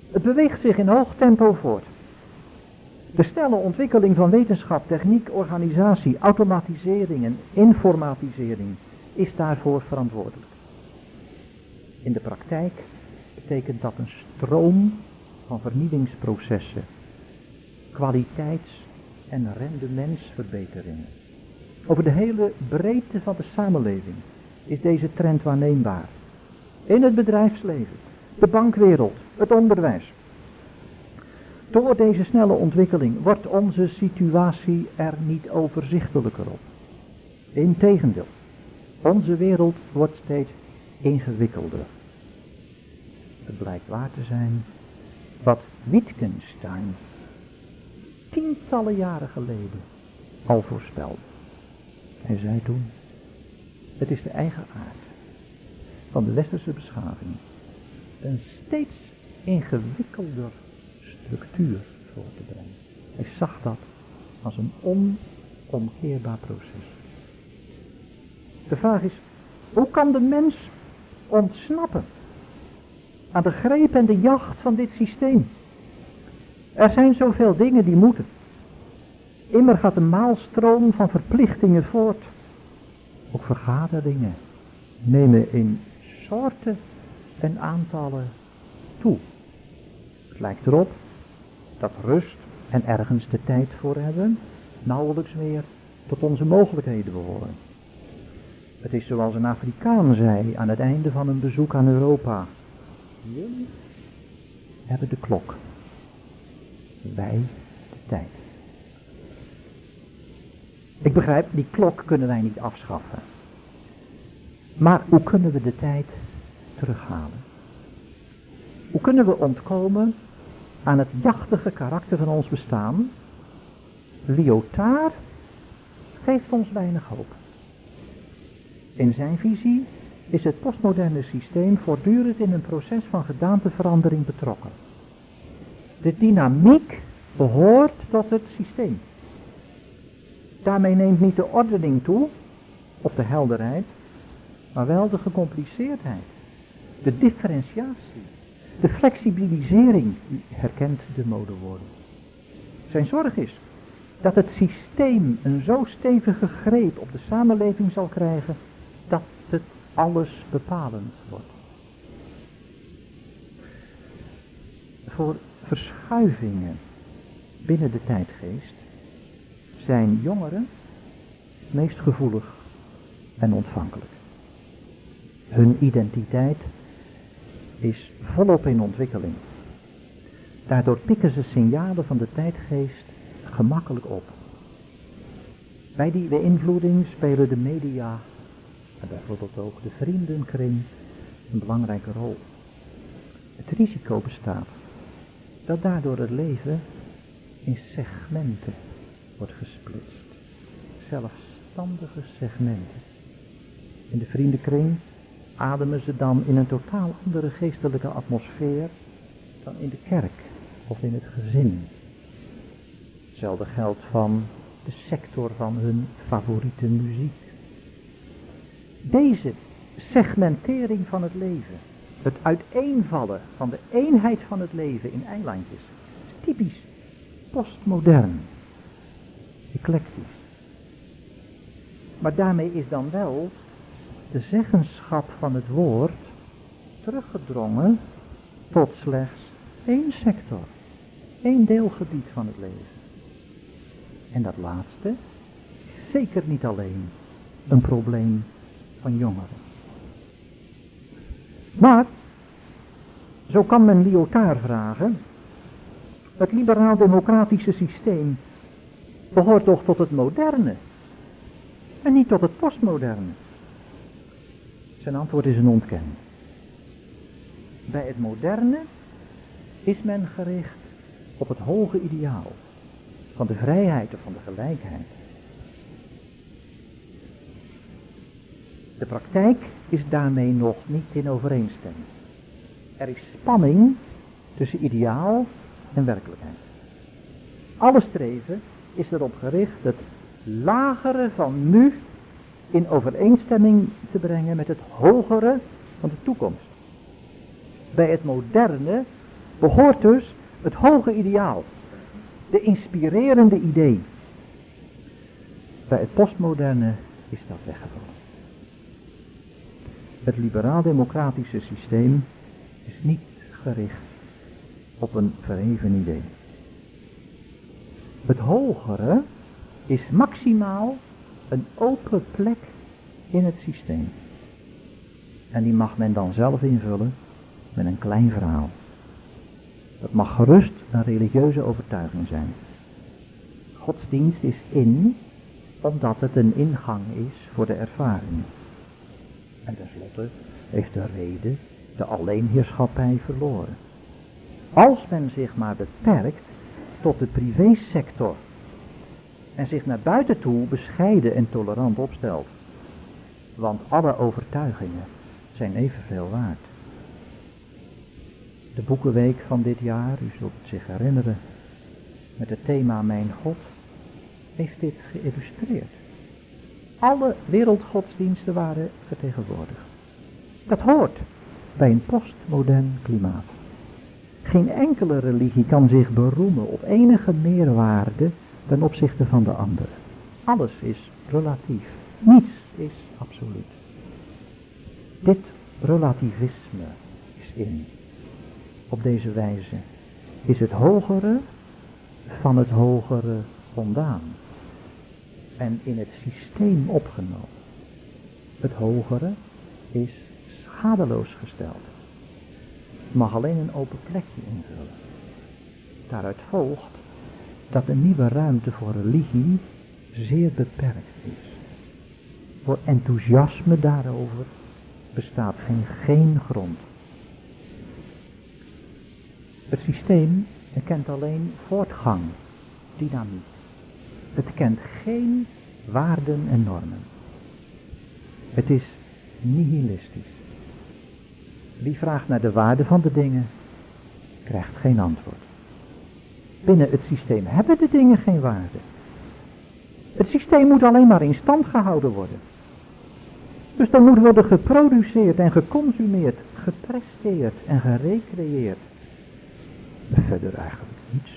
Het beweegt zich in hoog tempo voort. De snelle ontwikkeling van wetenschap, techniek, organisatie, automatisering en informatisering is daarvoor verantwoordelijk. In de praktijk betekent dat een stroom van vernieuwingsprocessen, kwaliteits- en rendementsverbeteringen. Over de hele breedte van de samenleving is deze trend waarneembaar. In het bedrijfsleven, de bankwereld, het onderwijs. Door deze snelle ontwikkeling wordt onze situatie er niet overzichtelijker op. Integendeel, onze wereld wordt steeds ingewikkelder. Het blijkt waar te zijn wat Wittgenstein tientallen jaren geleden al voorspelde. Hij zei toen: het is de eigen aard van de westerse beschaving een steeds ingewikkelder structuur voor te brengen. Hij zag dat als een onomkeerbaar proces. De vraag is, hoe kan de mens ontsnappen aan de greep en de jacht van dit systeem? Er zijn zoveel dingen die moeten. Immer gaat de maalstroom van verplichtingen voort. Ook vergaderingen nemen in soorten en aantallen toe. Het lijkt erop dat rust en ergens de tijd voor hebben nauwelijks meer tot onze mogelijkheden behoren. Het is zoals een Afrikaan zei aan het einde van een bezoek aan Europa: jullie hebben de klok, wij de tijd. Ik begrijp, die klok kunnen wij niet afschaffen. Maar hoe kunnen we de tijd terughalen? Hoe kunnen we ontkomen aan het jachtige karakter van ons bestaan? Lyotard geeft ons weinig hoop. In zijn visie is het postmoderne systeem voortdurend in een proces van gedaanteverandering betrokken. De dynamiek behoort tot het systeem. Daarmee neemt niet de ordening toe, of de helderheid, maar wel de gecompliceerdheid, de differentiatie, de flexibilisering. U herkent de modewoorden. Zijn zorg is dat het systeem een zo stevige greep op de samenleving zal krijgen dat het alles bepalend wordt. Voor verschuivingen binnen de tijdgeest zijn jongeren meest gevoelig en ontvankelijk. Hun identiteit is volop in ontwikkeling. Daardoor pikken ze signalen van de tijdgeest gemakkelijk op. Bij die beïnvloeding spelen de media en bijvoorbeeld ook de vriendenkring een belangrijke rol. Het risico bestaat dat daardoor het leven in segmenten wordt gesplitst. Zelfstandige segmenten. In de vriendenkring ademen ze dan in een totaal andere geestelijke atmosfeer dan in de kerk of in het gezin. Hetzelfde geldt van de sector van hun favoriete muziek. Deze segmentering van het leven, het uiteenvallen van de eenheid van het leven in eilandjes, is typisch postmodern, eclectisch. Maar daarmee is dan wel de zeggenschap van het woord teruggedrongen tot slechts één sector, één deelgebied van het leven. En dat laatste is zeker niet alleen een probleem van jongeren. Maar, zo kan men Lyotard vragen, het liberaal-democratische systeem behoort toch tot het moderne en niet tot het postmoderne? Zijn antwoord is een ontkenning. Bij het moderne is men gericht op het hoge ideaal van de vrijheid of van de gelijkheid. De praktijk is daarmee nog niet in overeenstemming. Er is spanning tussen ideaal en werkelijkheid. Alle streven is erop gericht het lagere van nu in overeenstemming te brengen met het hogere van de toekomst. Bij het moderne behoort dus het hoge ideaal, de inspirerende idee. Bij het postmoderne is dat weggevallen. Het liberaal-democratische systeem is niet gericht op een verheven idee. Het hogere is maximaal een open plek in het systeem. En die mag men dan zelf invullen met een klein verhaal. Dat mag gerust een religieuze overtuiging zijn. Godsdienst is in, omdat het een ingang is voor de ervaring. En tenslotte heeft de rede de alleenheerschappij verloren. Als men zich maar beperkt tot de privésector en zich naar buiten toe bescheiden en tolerant opstelt. Want alle overtuigingen zijn evenveel waard. De boekenweek van dit jaar, u zult het zich herinneren, met het thema Mijn God, heeft dit geïllustreerd. Alle wereldgodsdiensten waren vertegenwoordigd. Dat hoort bij een postmodern klimaat. Geen enkele religie kan zich beroemen op enige meerwaarde ten opzichte van de andere. Alles is relatief. Niets is absoluut. Dit relativisme is in. Op deze wijze is het hogere van het hogere ontdaan en in het systeem opgenomen. Het hogere is schadeloos gesteld. Het mag alleen een open plekje invullen. Daaruit volgt dat de nieuwe ruimte voor religie zeer beperkt is. Voor enthousiasme daarover bestaat geen grond. Het systeem kent alleen voortgang, dynamiek. Het kent geen waarden en normen. Het is nihilistisch. Wie vraagt naar de waarde van de dingen, krijgt geen antwoord. Binnen het systeem hebben de dingen geen waarde. Het systeem moet alleen maar in stand gehouden worden. Dus dan moet worden geproduceerd en geconsumeerd, gepresteerd en gerecreëerd. Verder eigenlijk niets.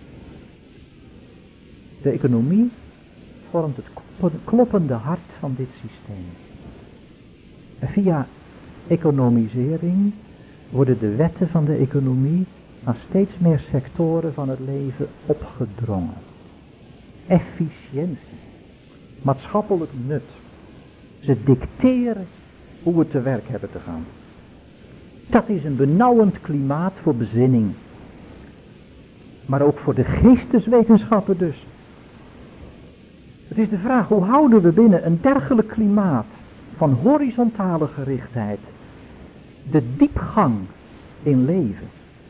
De economie vormt het kloppende hart van dit systeem. Via economisering worden de wetten van de economie aan steeds meer sectoren van het leven opgedrongen. Efficiëntie, maatschappelijk nut. Ze dicteren hoe we te werk hebben te gaan. Dat is een benauwend klimaat voor bezinning. Maar ook voor de geesteswetenschappen dus. Het is de vraag, hoe houden we binnen een dergelijk klimaat van horizontale gerichtheid de diepgang in leven?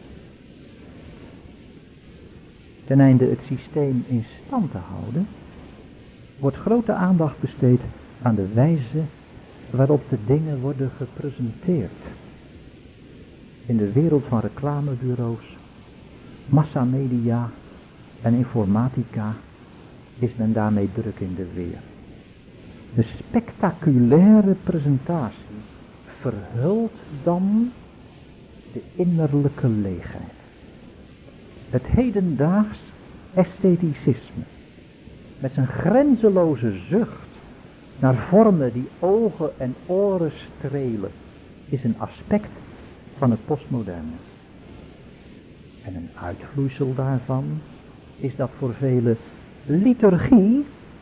Ten einde het systeem in stand te houden, wordt grote aandacht besteed aan de wijze waarop de dingen worden gepresenteerd. In de wereld van reclamebureaus, massamedia en informatica is men daarmee druk in de weer. De spectaculaire presentatie verhult dan de innerlijke leegheid. Het hedendaags estheticisme, met zijn grenzeloze zucht naar vormen die ogen en oren strelen, is een aspect van het postmoderne. En een uitvloeisel daarvan is dat voor velen liturgie,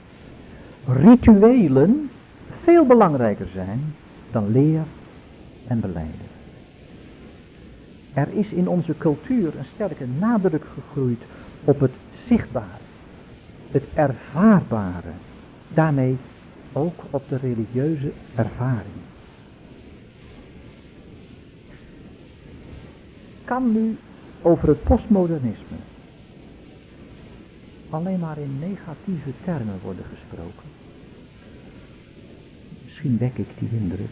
rituelen veel belangrijker zijn dan leer en belijden. Er is in onze cultuur een sterke nadruk gegroeid op het zichtbare, het ervaarbare, daarmee ook op de religieuze ervaring. Kan nu over het postmodernisme alleen maar in negatieve termen worden gesproken? Misschien wek ik die indruk.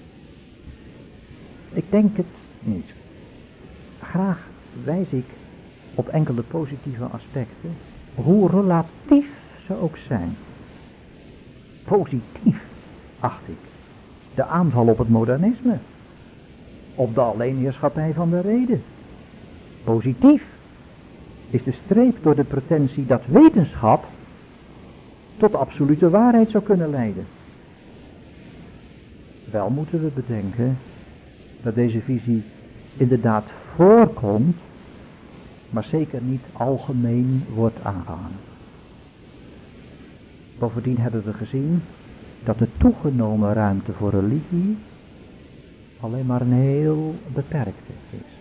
Ik denk het niet. Graag wijs ik op enkele positieve aspecten, hoe relatief ze ook zijn. Positief acht ik de aanval op het modernisme, op de alleenheerschappij van de rede. Positief is de streep door de pretentie dat wetenschap tot absolute waarheid zou kunnen leiden. Wel moeten we bedenken dat deze visie inderdaad voorkomt, maar zeker niet algemeen wordt aangehangen. Bovendien hebben we gezien dat de toegenomen ruimte voor religie alleen maar een heel beperkte is.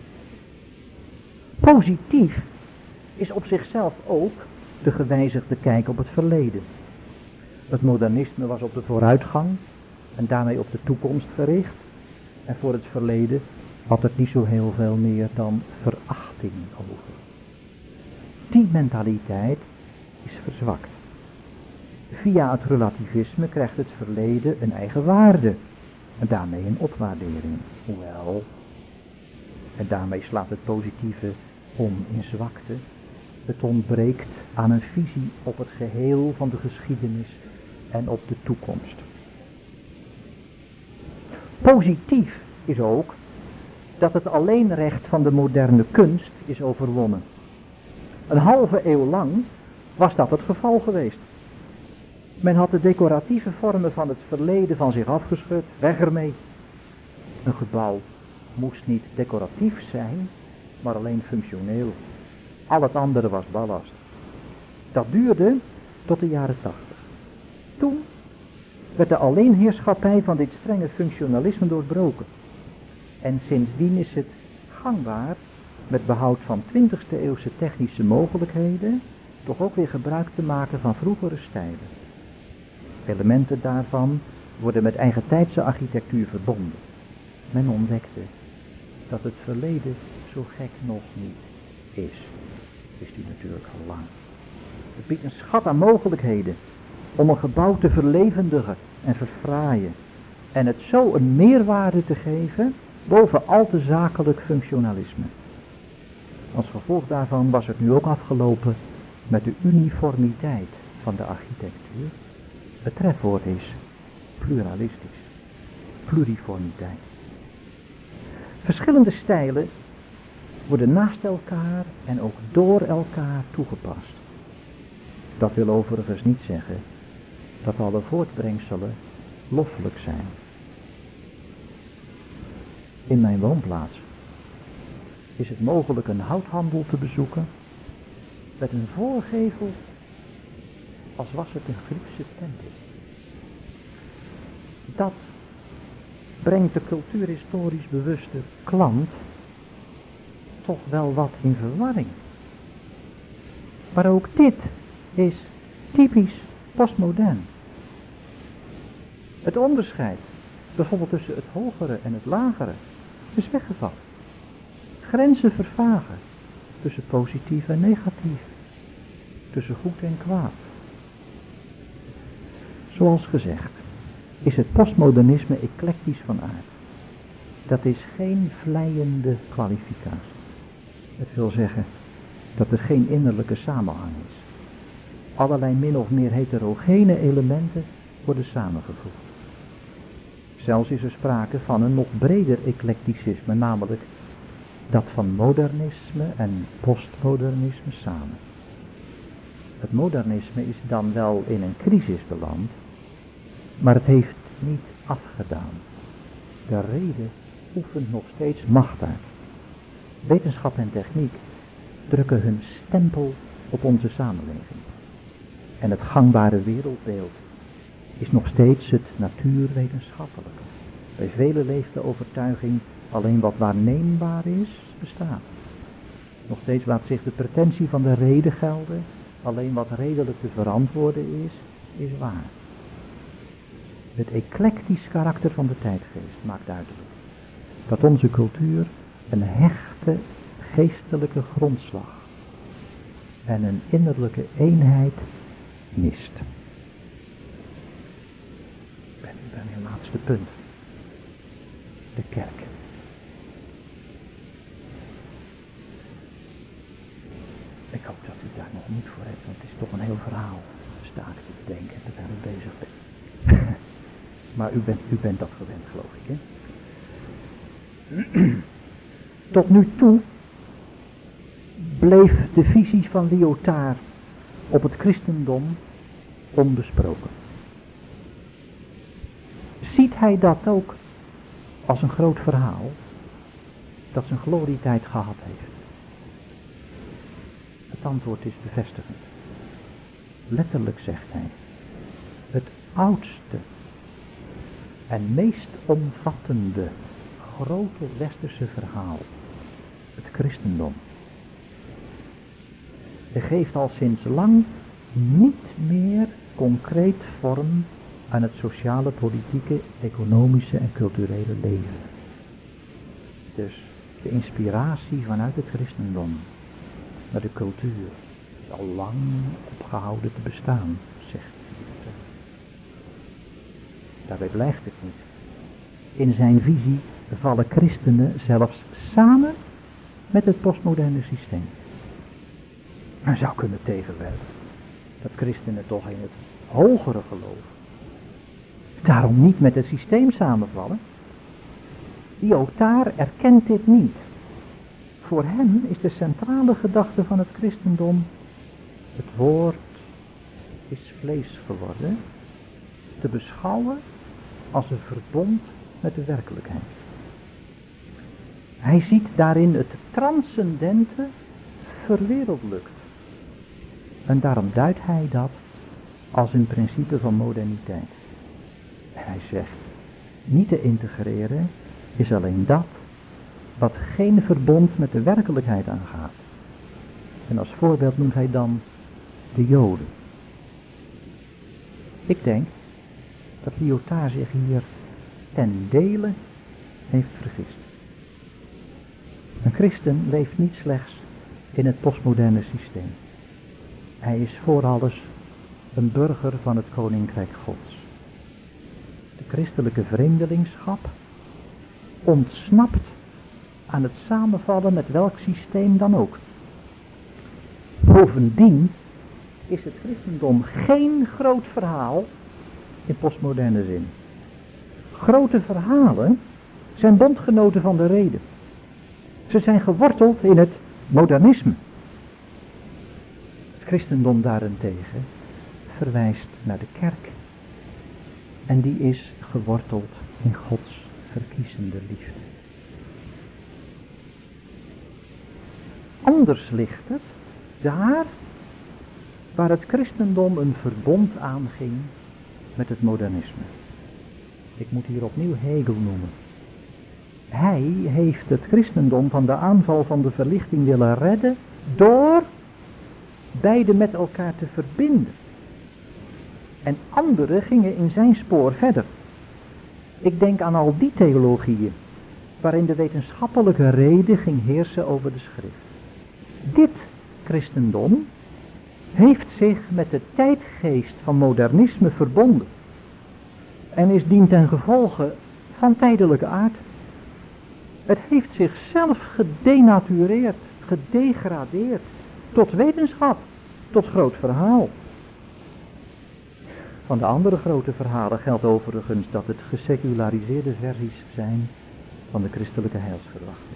Positief is op zichzelf ook de gewijzigde kijk op het verleden. Het modernisme was op de vooruitgang en daarmee op de toekomst gericht. En voor het verleden had het niet zo heel veel meer dan verachting over. Die mentaliteit is verzwakt. Via het relativisme krijgt het verleden een eigen waarde en daarmee een opwaardering. Hoewel, en daarmee slaat het positieve om in zwakte, het ontbreekt aan een visie op het geheel van de geschiedenis en op de toekomst. Positief is ook dat het alleenrecht van de moderne kunst is overwonnen. Een halve eeuw lang was dat het geval geweest. Men had de decoratieve vormen van het verleden van zich afgeschud, weg ermee. Een gebouw moest niet decoratief zijn, maar alleen functioneel. Al het andere was ballast. Dat duurde tot de jaren 80. Toen werd de alleenheerschappij van dit strenge functionalisme doorbroken. En sindsdien is het gangbaar, met behoud van 20e eeuwse technische mogelijkheden, toch ook weer gebruik te maken van vroegere stijlen. Elementen daarvan worden met eigentijdse architectuur verbonden. Men ontdekte dat het verleden zo gek nog niet is. Wist u natuurlijk al lang. Het biedt een schat aan mogelijkheden om een gebouw te verlevendigen en verfraaien. En het zo een meerwaarde te geven boven al te zakelijk functionalisme. Als gevolg daarvan was het nu ook afgelopen met de uniformiteit van de architectuur. Het trefwoord is pluralistisch. Pluriformiteit. Verschillende stijlen worden naast elkaar en ook door elkaar toegepast. Dat wil overigens niet zeggen dat alle voortbrengselen loffelijk zijn. In mijn woonplaats is het mogelijk een houthandel te bezoeken met een voorgevel als was het een Griekse tempel. Dat brengt de cultuurhistorisch bewuste klant toch wel wat in verwarring. Maar ook dit is typisch postmodern. Het onderscheid bijvoorbeeld tussen het hogere en het lagere is weggevat. Grenzen vervagen tussen positief en negatief, tussen goed en kwaad. Zoals gezegd is het postmodernisme eclectisch van aard. Dat is geen vleiende kwalificatie. Het wil zeggen dat er geen innerlijke samenhang is. Allerlei min of meer heterogene elementen worden samengevoegd. Zelfs is er sprake van een nog breder eclecticisme, namelijk dat van modernisme en postmodernisme samen. Het modernisme is dan wel in een crisis beland, maar het heeft niet afgedaan. De reden oefent nog steeds macht uit. Wetenschap en techniek drukken hun stempel op onze samenleving. En het gangbare wereldbeeld is nog steeds het natuurwetenschappelijke. Bij velen leeft de overtuiging alleen wat waarneembaar is, bestaat. Nog steeds laat zich de pretentie van de reden gelden, alleen wat redelijk te verantwoorden is waar. Het eclectisch karakter van de tijdgeest maakt duidelijk dat onze cultuur een hechte geestelijke grondslag en een innerlijke eenheid mist. Ik ben bij mijn laatste punt. De kerk. Ik hoop dat u daar nog niet voor hebt, want het is toch een heel verhaal. Sta ik te bedenken dat ik daarmee bezig ben. Maar u bent dat gewend, geloof ik, hè? Tot nu toe bleef de visie van Lyotard op het christendom onbesproken. Ziet hij dat ook als een groot verhaal dat zijn glorietijd gehad heeft? Het antwoord is bevestigend. Letterlijk zegt hij: het oudste en meest omvattende grote westerse verhaal, het christendom, geeft al sinds lang niet meer concreet vorm aan het sociale, politieke, economische en culturele leven. Dus de inspiratie vanuit het christendom naar de cultuur is al lang opgehouden te bestaan, zegt hij. Daarbij blijft het niet. In zijn visie vallen christenen zelfs samen met het postmoderne systeem. Men zou kunnen tegenwerpen dat christenen toch in het hogere geloof daarom niet met het systeem samenvallen. Lyotard erkent dit niet. Voor hem is de centrale gedachte van het christendom: het woord is vlees geworden, te beschouwen als een verbond met de werkelijkheid. Hij ziet daarin het transcendente verwereldlijkt. En daarom duidt hij dat als een principe van moderniteit. En hij zegt: niet te integreren is alleen dat wat geen verbond met de werkelijkheid aangaat. En als voorbeeld noemt hij dan de Joden. Ik denk dat Lyotard zich hier ten dele heeft vergist. Een christen leeft niet slechts in het postmoderne systeem. Hij is voor alles een burger van het Koninkrijk Gods. De christelijke vreemdelingschap ontsnapt aan het samenvallen met welk systeem dan ook. Bovendien is het christendom geen groot verhaal in postmoderne zin. Grote verhalen zijn bondgenoten van de reden. Ze zijn geworteld in het modernisme. Het christendom daarentegen verwijst naar de kerk. En die is geworteld in Gods verkiezende liefde. Anders ligt het daar waar het christendom een verbond aanging met het modernisme. Ik moet hier opnieuw Hegel noemen. Hij heeft het christendom van de aanval van de verlichting willen redden door beide met elkaar te verbinden. En anderen gingen in zijn spoor verder. Ik denk aan al die theologieën waarin de wetenschappelijke reden ging heersen over de schrift. Dit christendom heeft zich met de tijdgeest van modernisme verbonden en is dientengevolge van tijdelijke aard. Het heeft zichzelf gedenatureerd, gedegradeerd tot wetenschap, tot groot verhaal. Van de andere grote verhalen geldt overigens dat het geseculariseerde versies zijn van de christelijke heilsverwachting.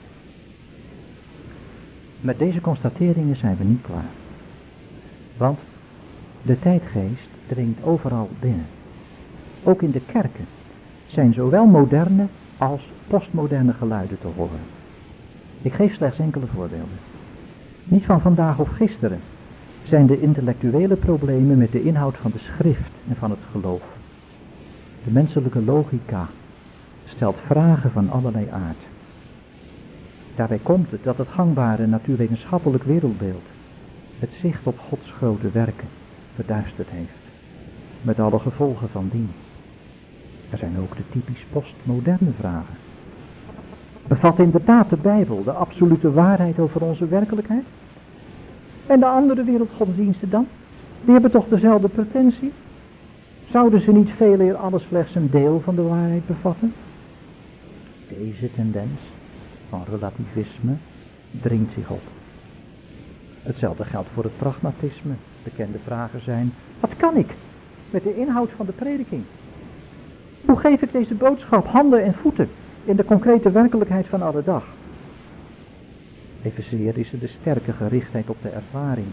Met deze constateringen zijn we niet klaar. Want de tijdgeest dringt overal binnen. Ook in de kerken zijn zowel moderne als postmoderne geluiden te horen. Ik geef slechts enkele voorbeelden. Niet van vandaag of gisteren zijn de intellectuele problemen met de inhoud van de schrift en van het geloof. De menselijke logica stelt vragen van allerlei aard. Daarbij komt het dat het gangbare natuurwetenschappelijk wereldbeeld het zicht op Gods grote werken verduisterd heeft, met alle gevolgen van dien. Er zijn ook de typisch postmoderne vragen. Bevat inderdaad de Bijbel de absolute waarheid over onze werkelijkheid? En de andere wereldgodsdiensten dan? Die hebben toch dezelfde pretentie? Zouden ze niet veel eer alles slechts een deel van de waarheid bevatten? Deze tendens van relativisme dringt zich op. Hetzelfde geldt voor het pragmatisme. Bekende vragen zijn: wat kan ik met de inhoud van de prediking? Hoe geef ik deze boodschap handen en voeten in de concrete werkelijkheid van alle dag? Evenzeer is er de sterke gerichtheid op de ervaring.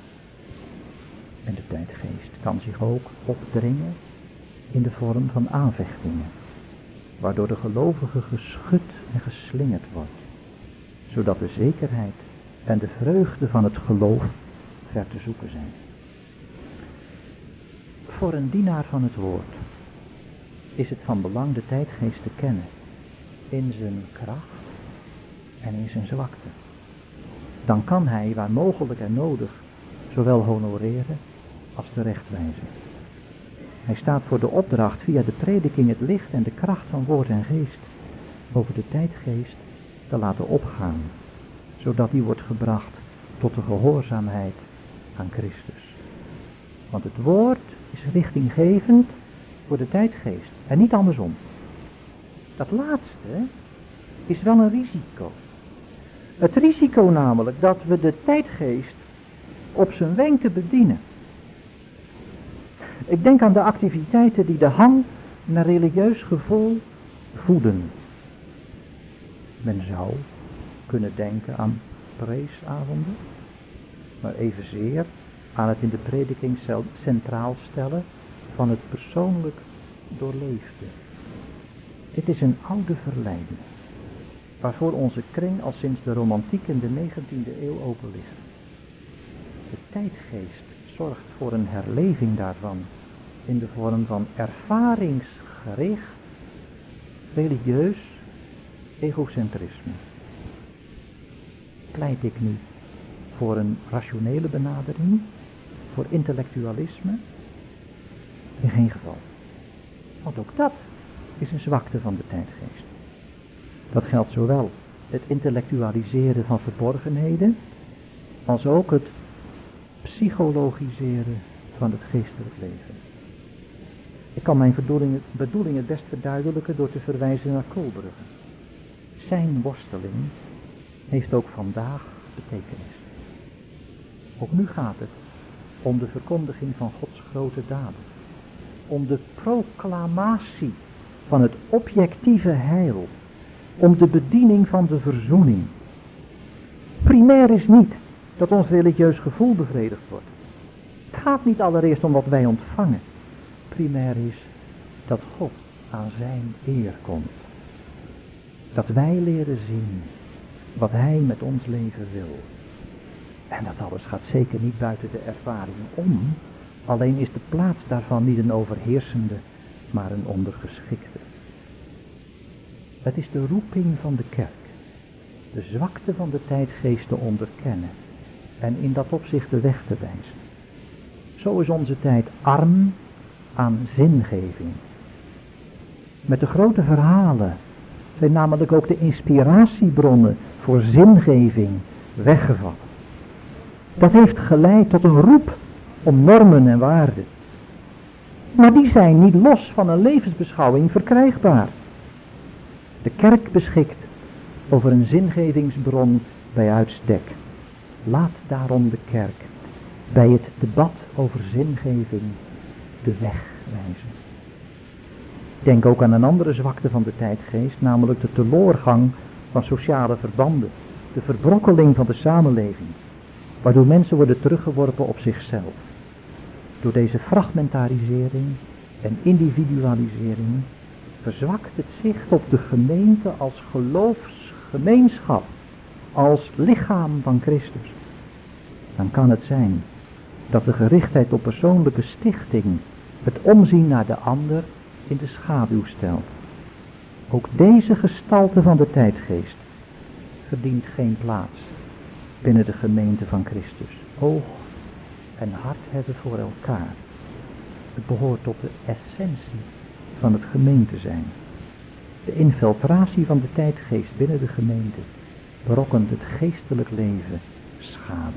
En de tijdgeest kan zich ook opdringen in de vorm van aanvechtingen, waardoor de gelovige geschud en geslingerd wordt, zodat de zekerheid en de vreugde van het geloof ver te zoeken zijn. Voor een dienaar van het woord is het van belang de tijdgeest te kennen in zijn kracht en in zijn zwakte. Dan kan hij, waar mogelijk en nodig, zowel honoreren als terechtwijzen. Hij staat voor de opdracht via de prediking het licht en de kracht van woord en geest over de tijdgeest te laten opgaan, zodat die wordt gebracht tot de gehoorzaamheid aan Christus. Want het woord is richtinggevend voor de tijdgeest en niet andersom. Dat laatste is wel een risico. Het risico namelijk dat we de tijdgeest op zijn wenken bedienen. Ik denk aan de activiteiten die de hang naar religieus gevoel voeden. Men zou kunnen denken aan preesavonden, maar evenzeer aan het in de prediking centraal stellen van het persoonlijk doorleefde. Dit is een oude verleiding, waarvoor onze kring al sinds de romantiek in de 19e eeuw open ligt. De tijdgeest zorgt voor een herleving daarvan in de vorm van ervaringsgericht, religieus egocentrisme. Pleit ik nu voor een rationele benadering, voor intellectualisme? In geen geval. Want ook dat is een zwakte van de tijdgeest. Dat geldt zowel het intellectualiseren van verborgenheden, als ook het psychologiseren van het geestelijk leven. Ik kan mijn bedoeling het best verduidelijken door te verwijzen naar Koolbrugge. Zijn worsteling heeft ook vandaag betekenis. Ook nu gaat het om de verkondiging van Gods grote daden. Om de proclamatie van het objectieve heil. Om de bediening van de verzoening. Primair is niet dat ons religieus gevoel bevredigd wordt. Het gaat niet allereerst om wat wij ontvangen. Primair is dat God aan zijn eer komt. Dat wij leren zien wat hij met ons leven wil. En dat alles gaat zeker niet buiten de ervaring om. Alleen is de plaats daarvan niet een overheersende, maar een ondergeschikte. Het is de roeping van de kerk. De zwakte van de tijdgeest te onderkennen. En in dat opzicht de weg te wijzen. Zo is onze tijd arm aan zingeving. Met de grote verhalen zijn namelijk ook de inspiratiebronnen voor zingeving weggevallen. Dat heeft geleid tot een roep om normen en waarden. Maar die zijn niet los van een levensbeschouwing verkrijgbaar. De kerk beschikt over een zingevingsbron bij uitstek. Laat daarom de kerk bij het debat over zingeving de weg wijzen. Denk ook aan een andere zwakte van de tijdgeest, namelijk de teloorgang van sociale verbanden, de verbrokkeling van de samenleving, waardoor mensen worden teruggeworpen op zichzelf. Door deze fragmentarisering en individualisering verzwakt het zicht op de gemeente als geloofsgemeenschap, als lichaam van Christus. Dan kan het zijn dat de gerichtheid op persoonlijke stichting het omzien naar de ander in de schaduw stelt. Ook deze gestalte van de tijdgeest verdient geen plaats binnen de gemeente van Christus. Oog en hart hebben voor elkaar. Het behoort tot de essentie van het gemeente zijn. De infiltratie van de tijdgeest binnen de gemeente berokkent het geestelijk leven schade.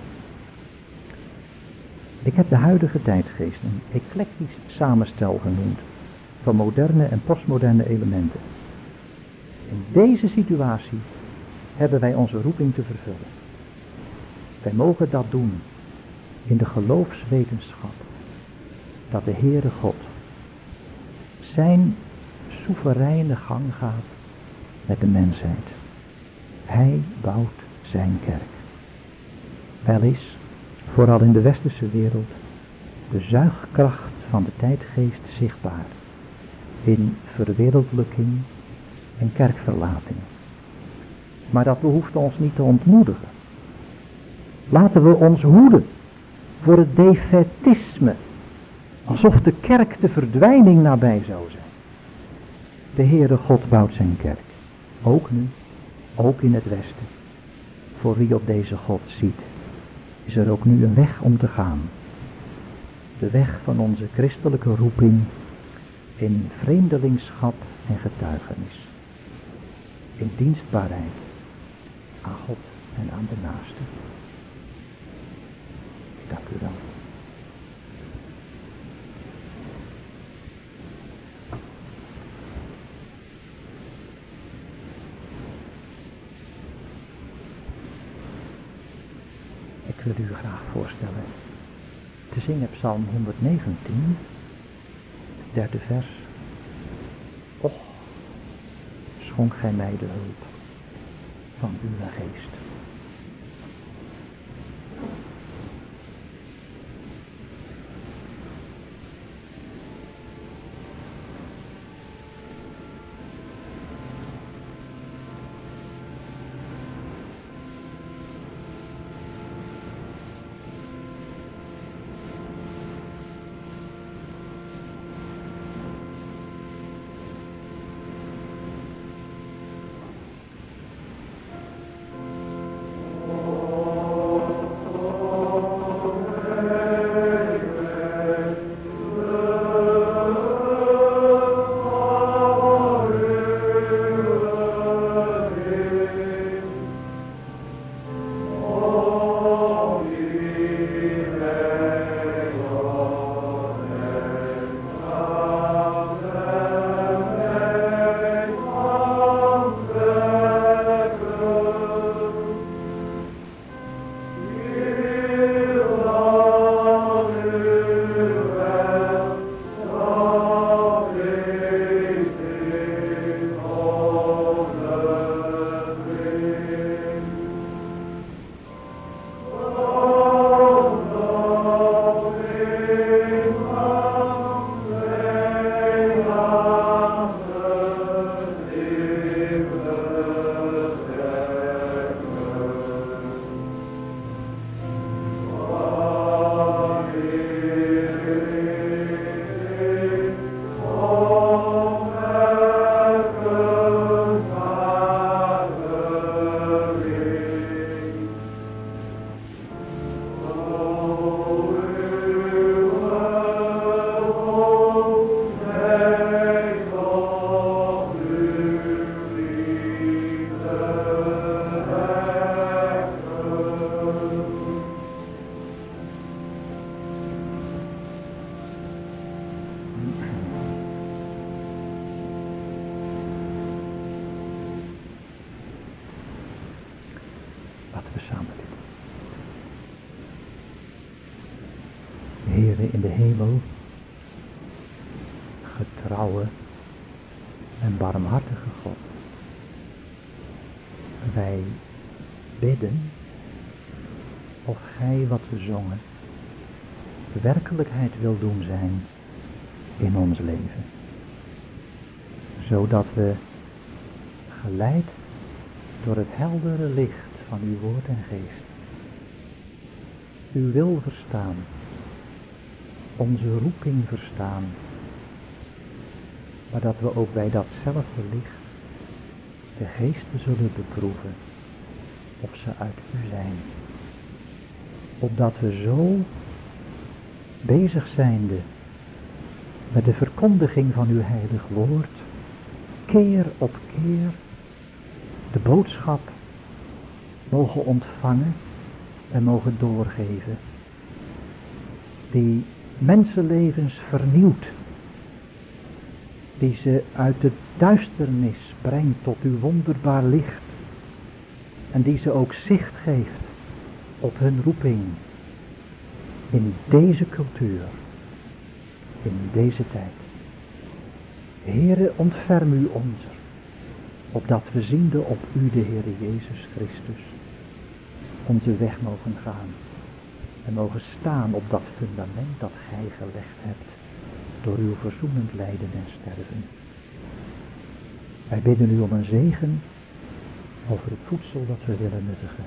Ik heb de huidige tijdgeest een eclectisch samenstel genoemd van moderne en postmoderne elementen. In deze situatie hebben wij onze roeping te vervullen. Wij mogen dat doen in de geloofswetenschap dat de Heere God zijn soevereine gang gaat met de mensheid. Hij bouwt zijn kerk. Wel is, vooral in de westerse wereld, de zuigkracht van de tijdgeest zichtbaar in verwereldelijking en kerkverlating. Maar dat behoeft ons niet te ontmoedigen. Laten we ons hoeden voor het defaitisme, alsof de kerk de verdwijning nabij zou zijn. De Heere God bouwt zijn kerk, ook nu, ook in het Westen. Voor wie op deze God ziet, is er ook nu een weg om te gaan. De weg van onze christelijke roeping in vreemdelingschap en getuigenis. In dienstbaarheid aan God en aan de naaste. Dank u wel. Ik wil u graag voorstellen te zingen Psalm 119, het derde vers. Och, schonk gij mij de hulp van uw geest. Heere in de hemel, getrouwe en barmhartige God. Wij bidden of Gij wat we zongen werkelijkheid wil doen zijn in ons leven. Zodat we geleid door het heldere licht van uw woord en geest uw wil verstaan, onze roeping verstaan, maar dat we ook bij datzelfde licht de geesten zullen beproeven of ze uit u zijn. Opdat we zo bezig zijnde met de verkondiging van uw heilig woord, keer op keer de boodschap mogen ontvangen en mogen doorgeven, die mensenlevens vernieuwt, die ze uit de duisternis brengt tot uw wonderbaar licht en die ze ook zicht geeft op hun roeping in deze cultuur, in deze tijd. Heere, ontferm u onze, opdat we ziende op u de Heere Jezus Christus onze weg mogen gaan. En mogen staan op dat fundament dat gij gelegd hebt door uw verzoenend lijden en sterven. Wij bidden u om een zegen over het voedsel dat we willen nuttigen.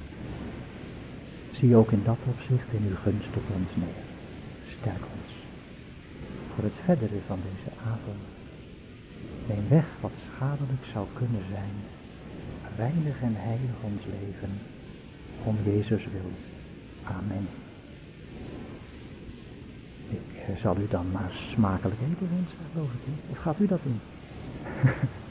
Zie ook in dat opzicht in uw gunst op ons neer. Sterk ons. Voor het verdere van deze avond. Neem weg wat schadelijk zou kunnen zijn. Reinig en heilig ons leven. Om Jezus wil. Amen. Ik zal u dan maar smakelijk eten wensen, geloof ik. Of gaat u dat doen?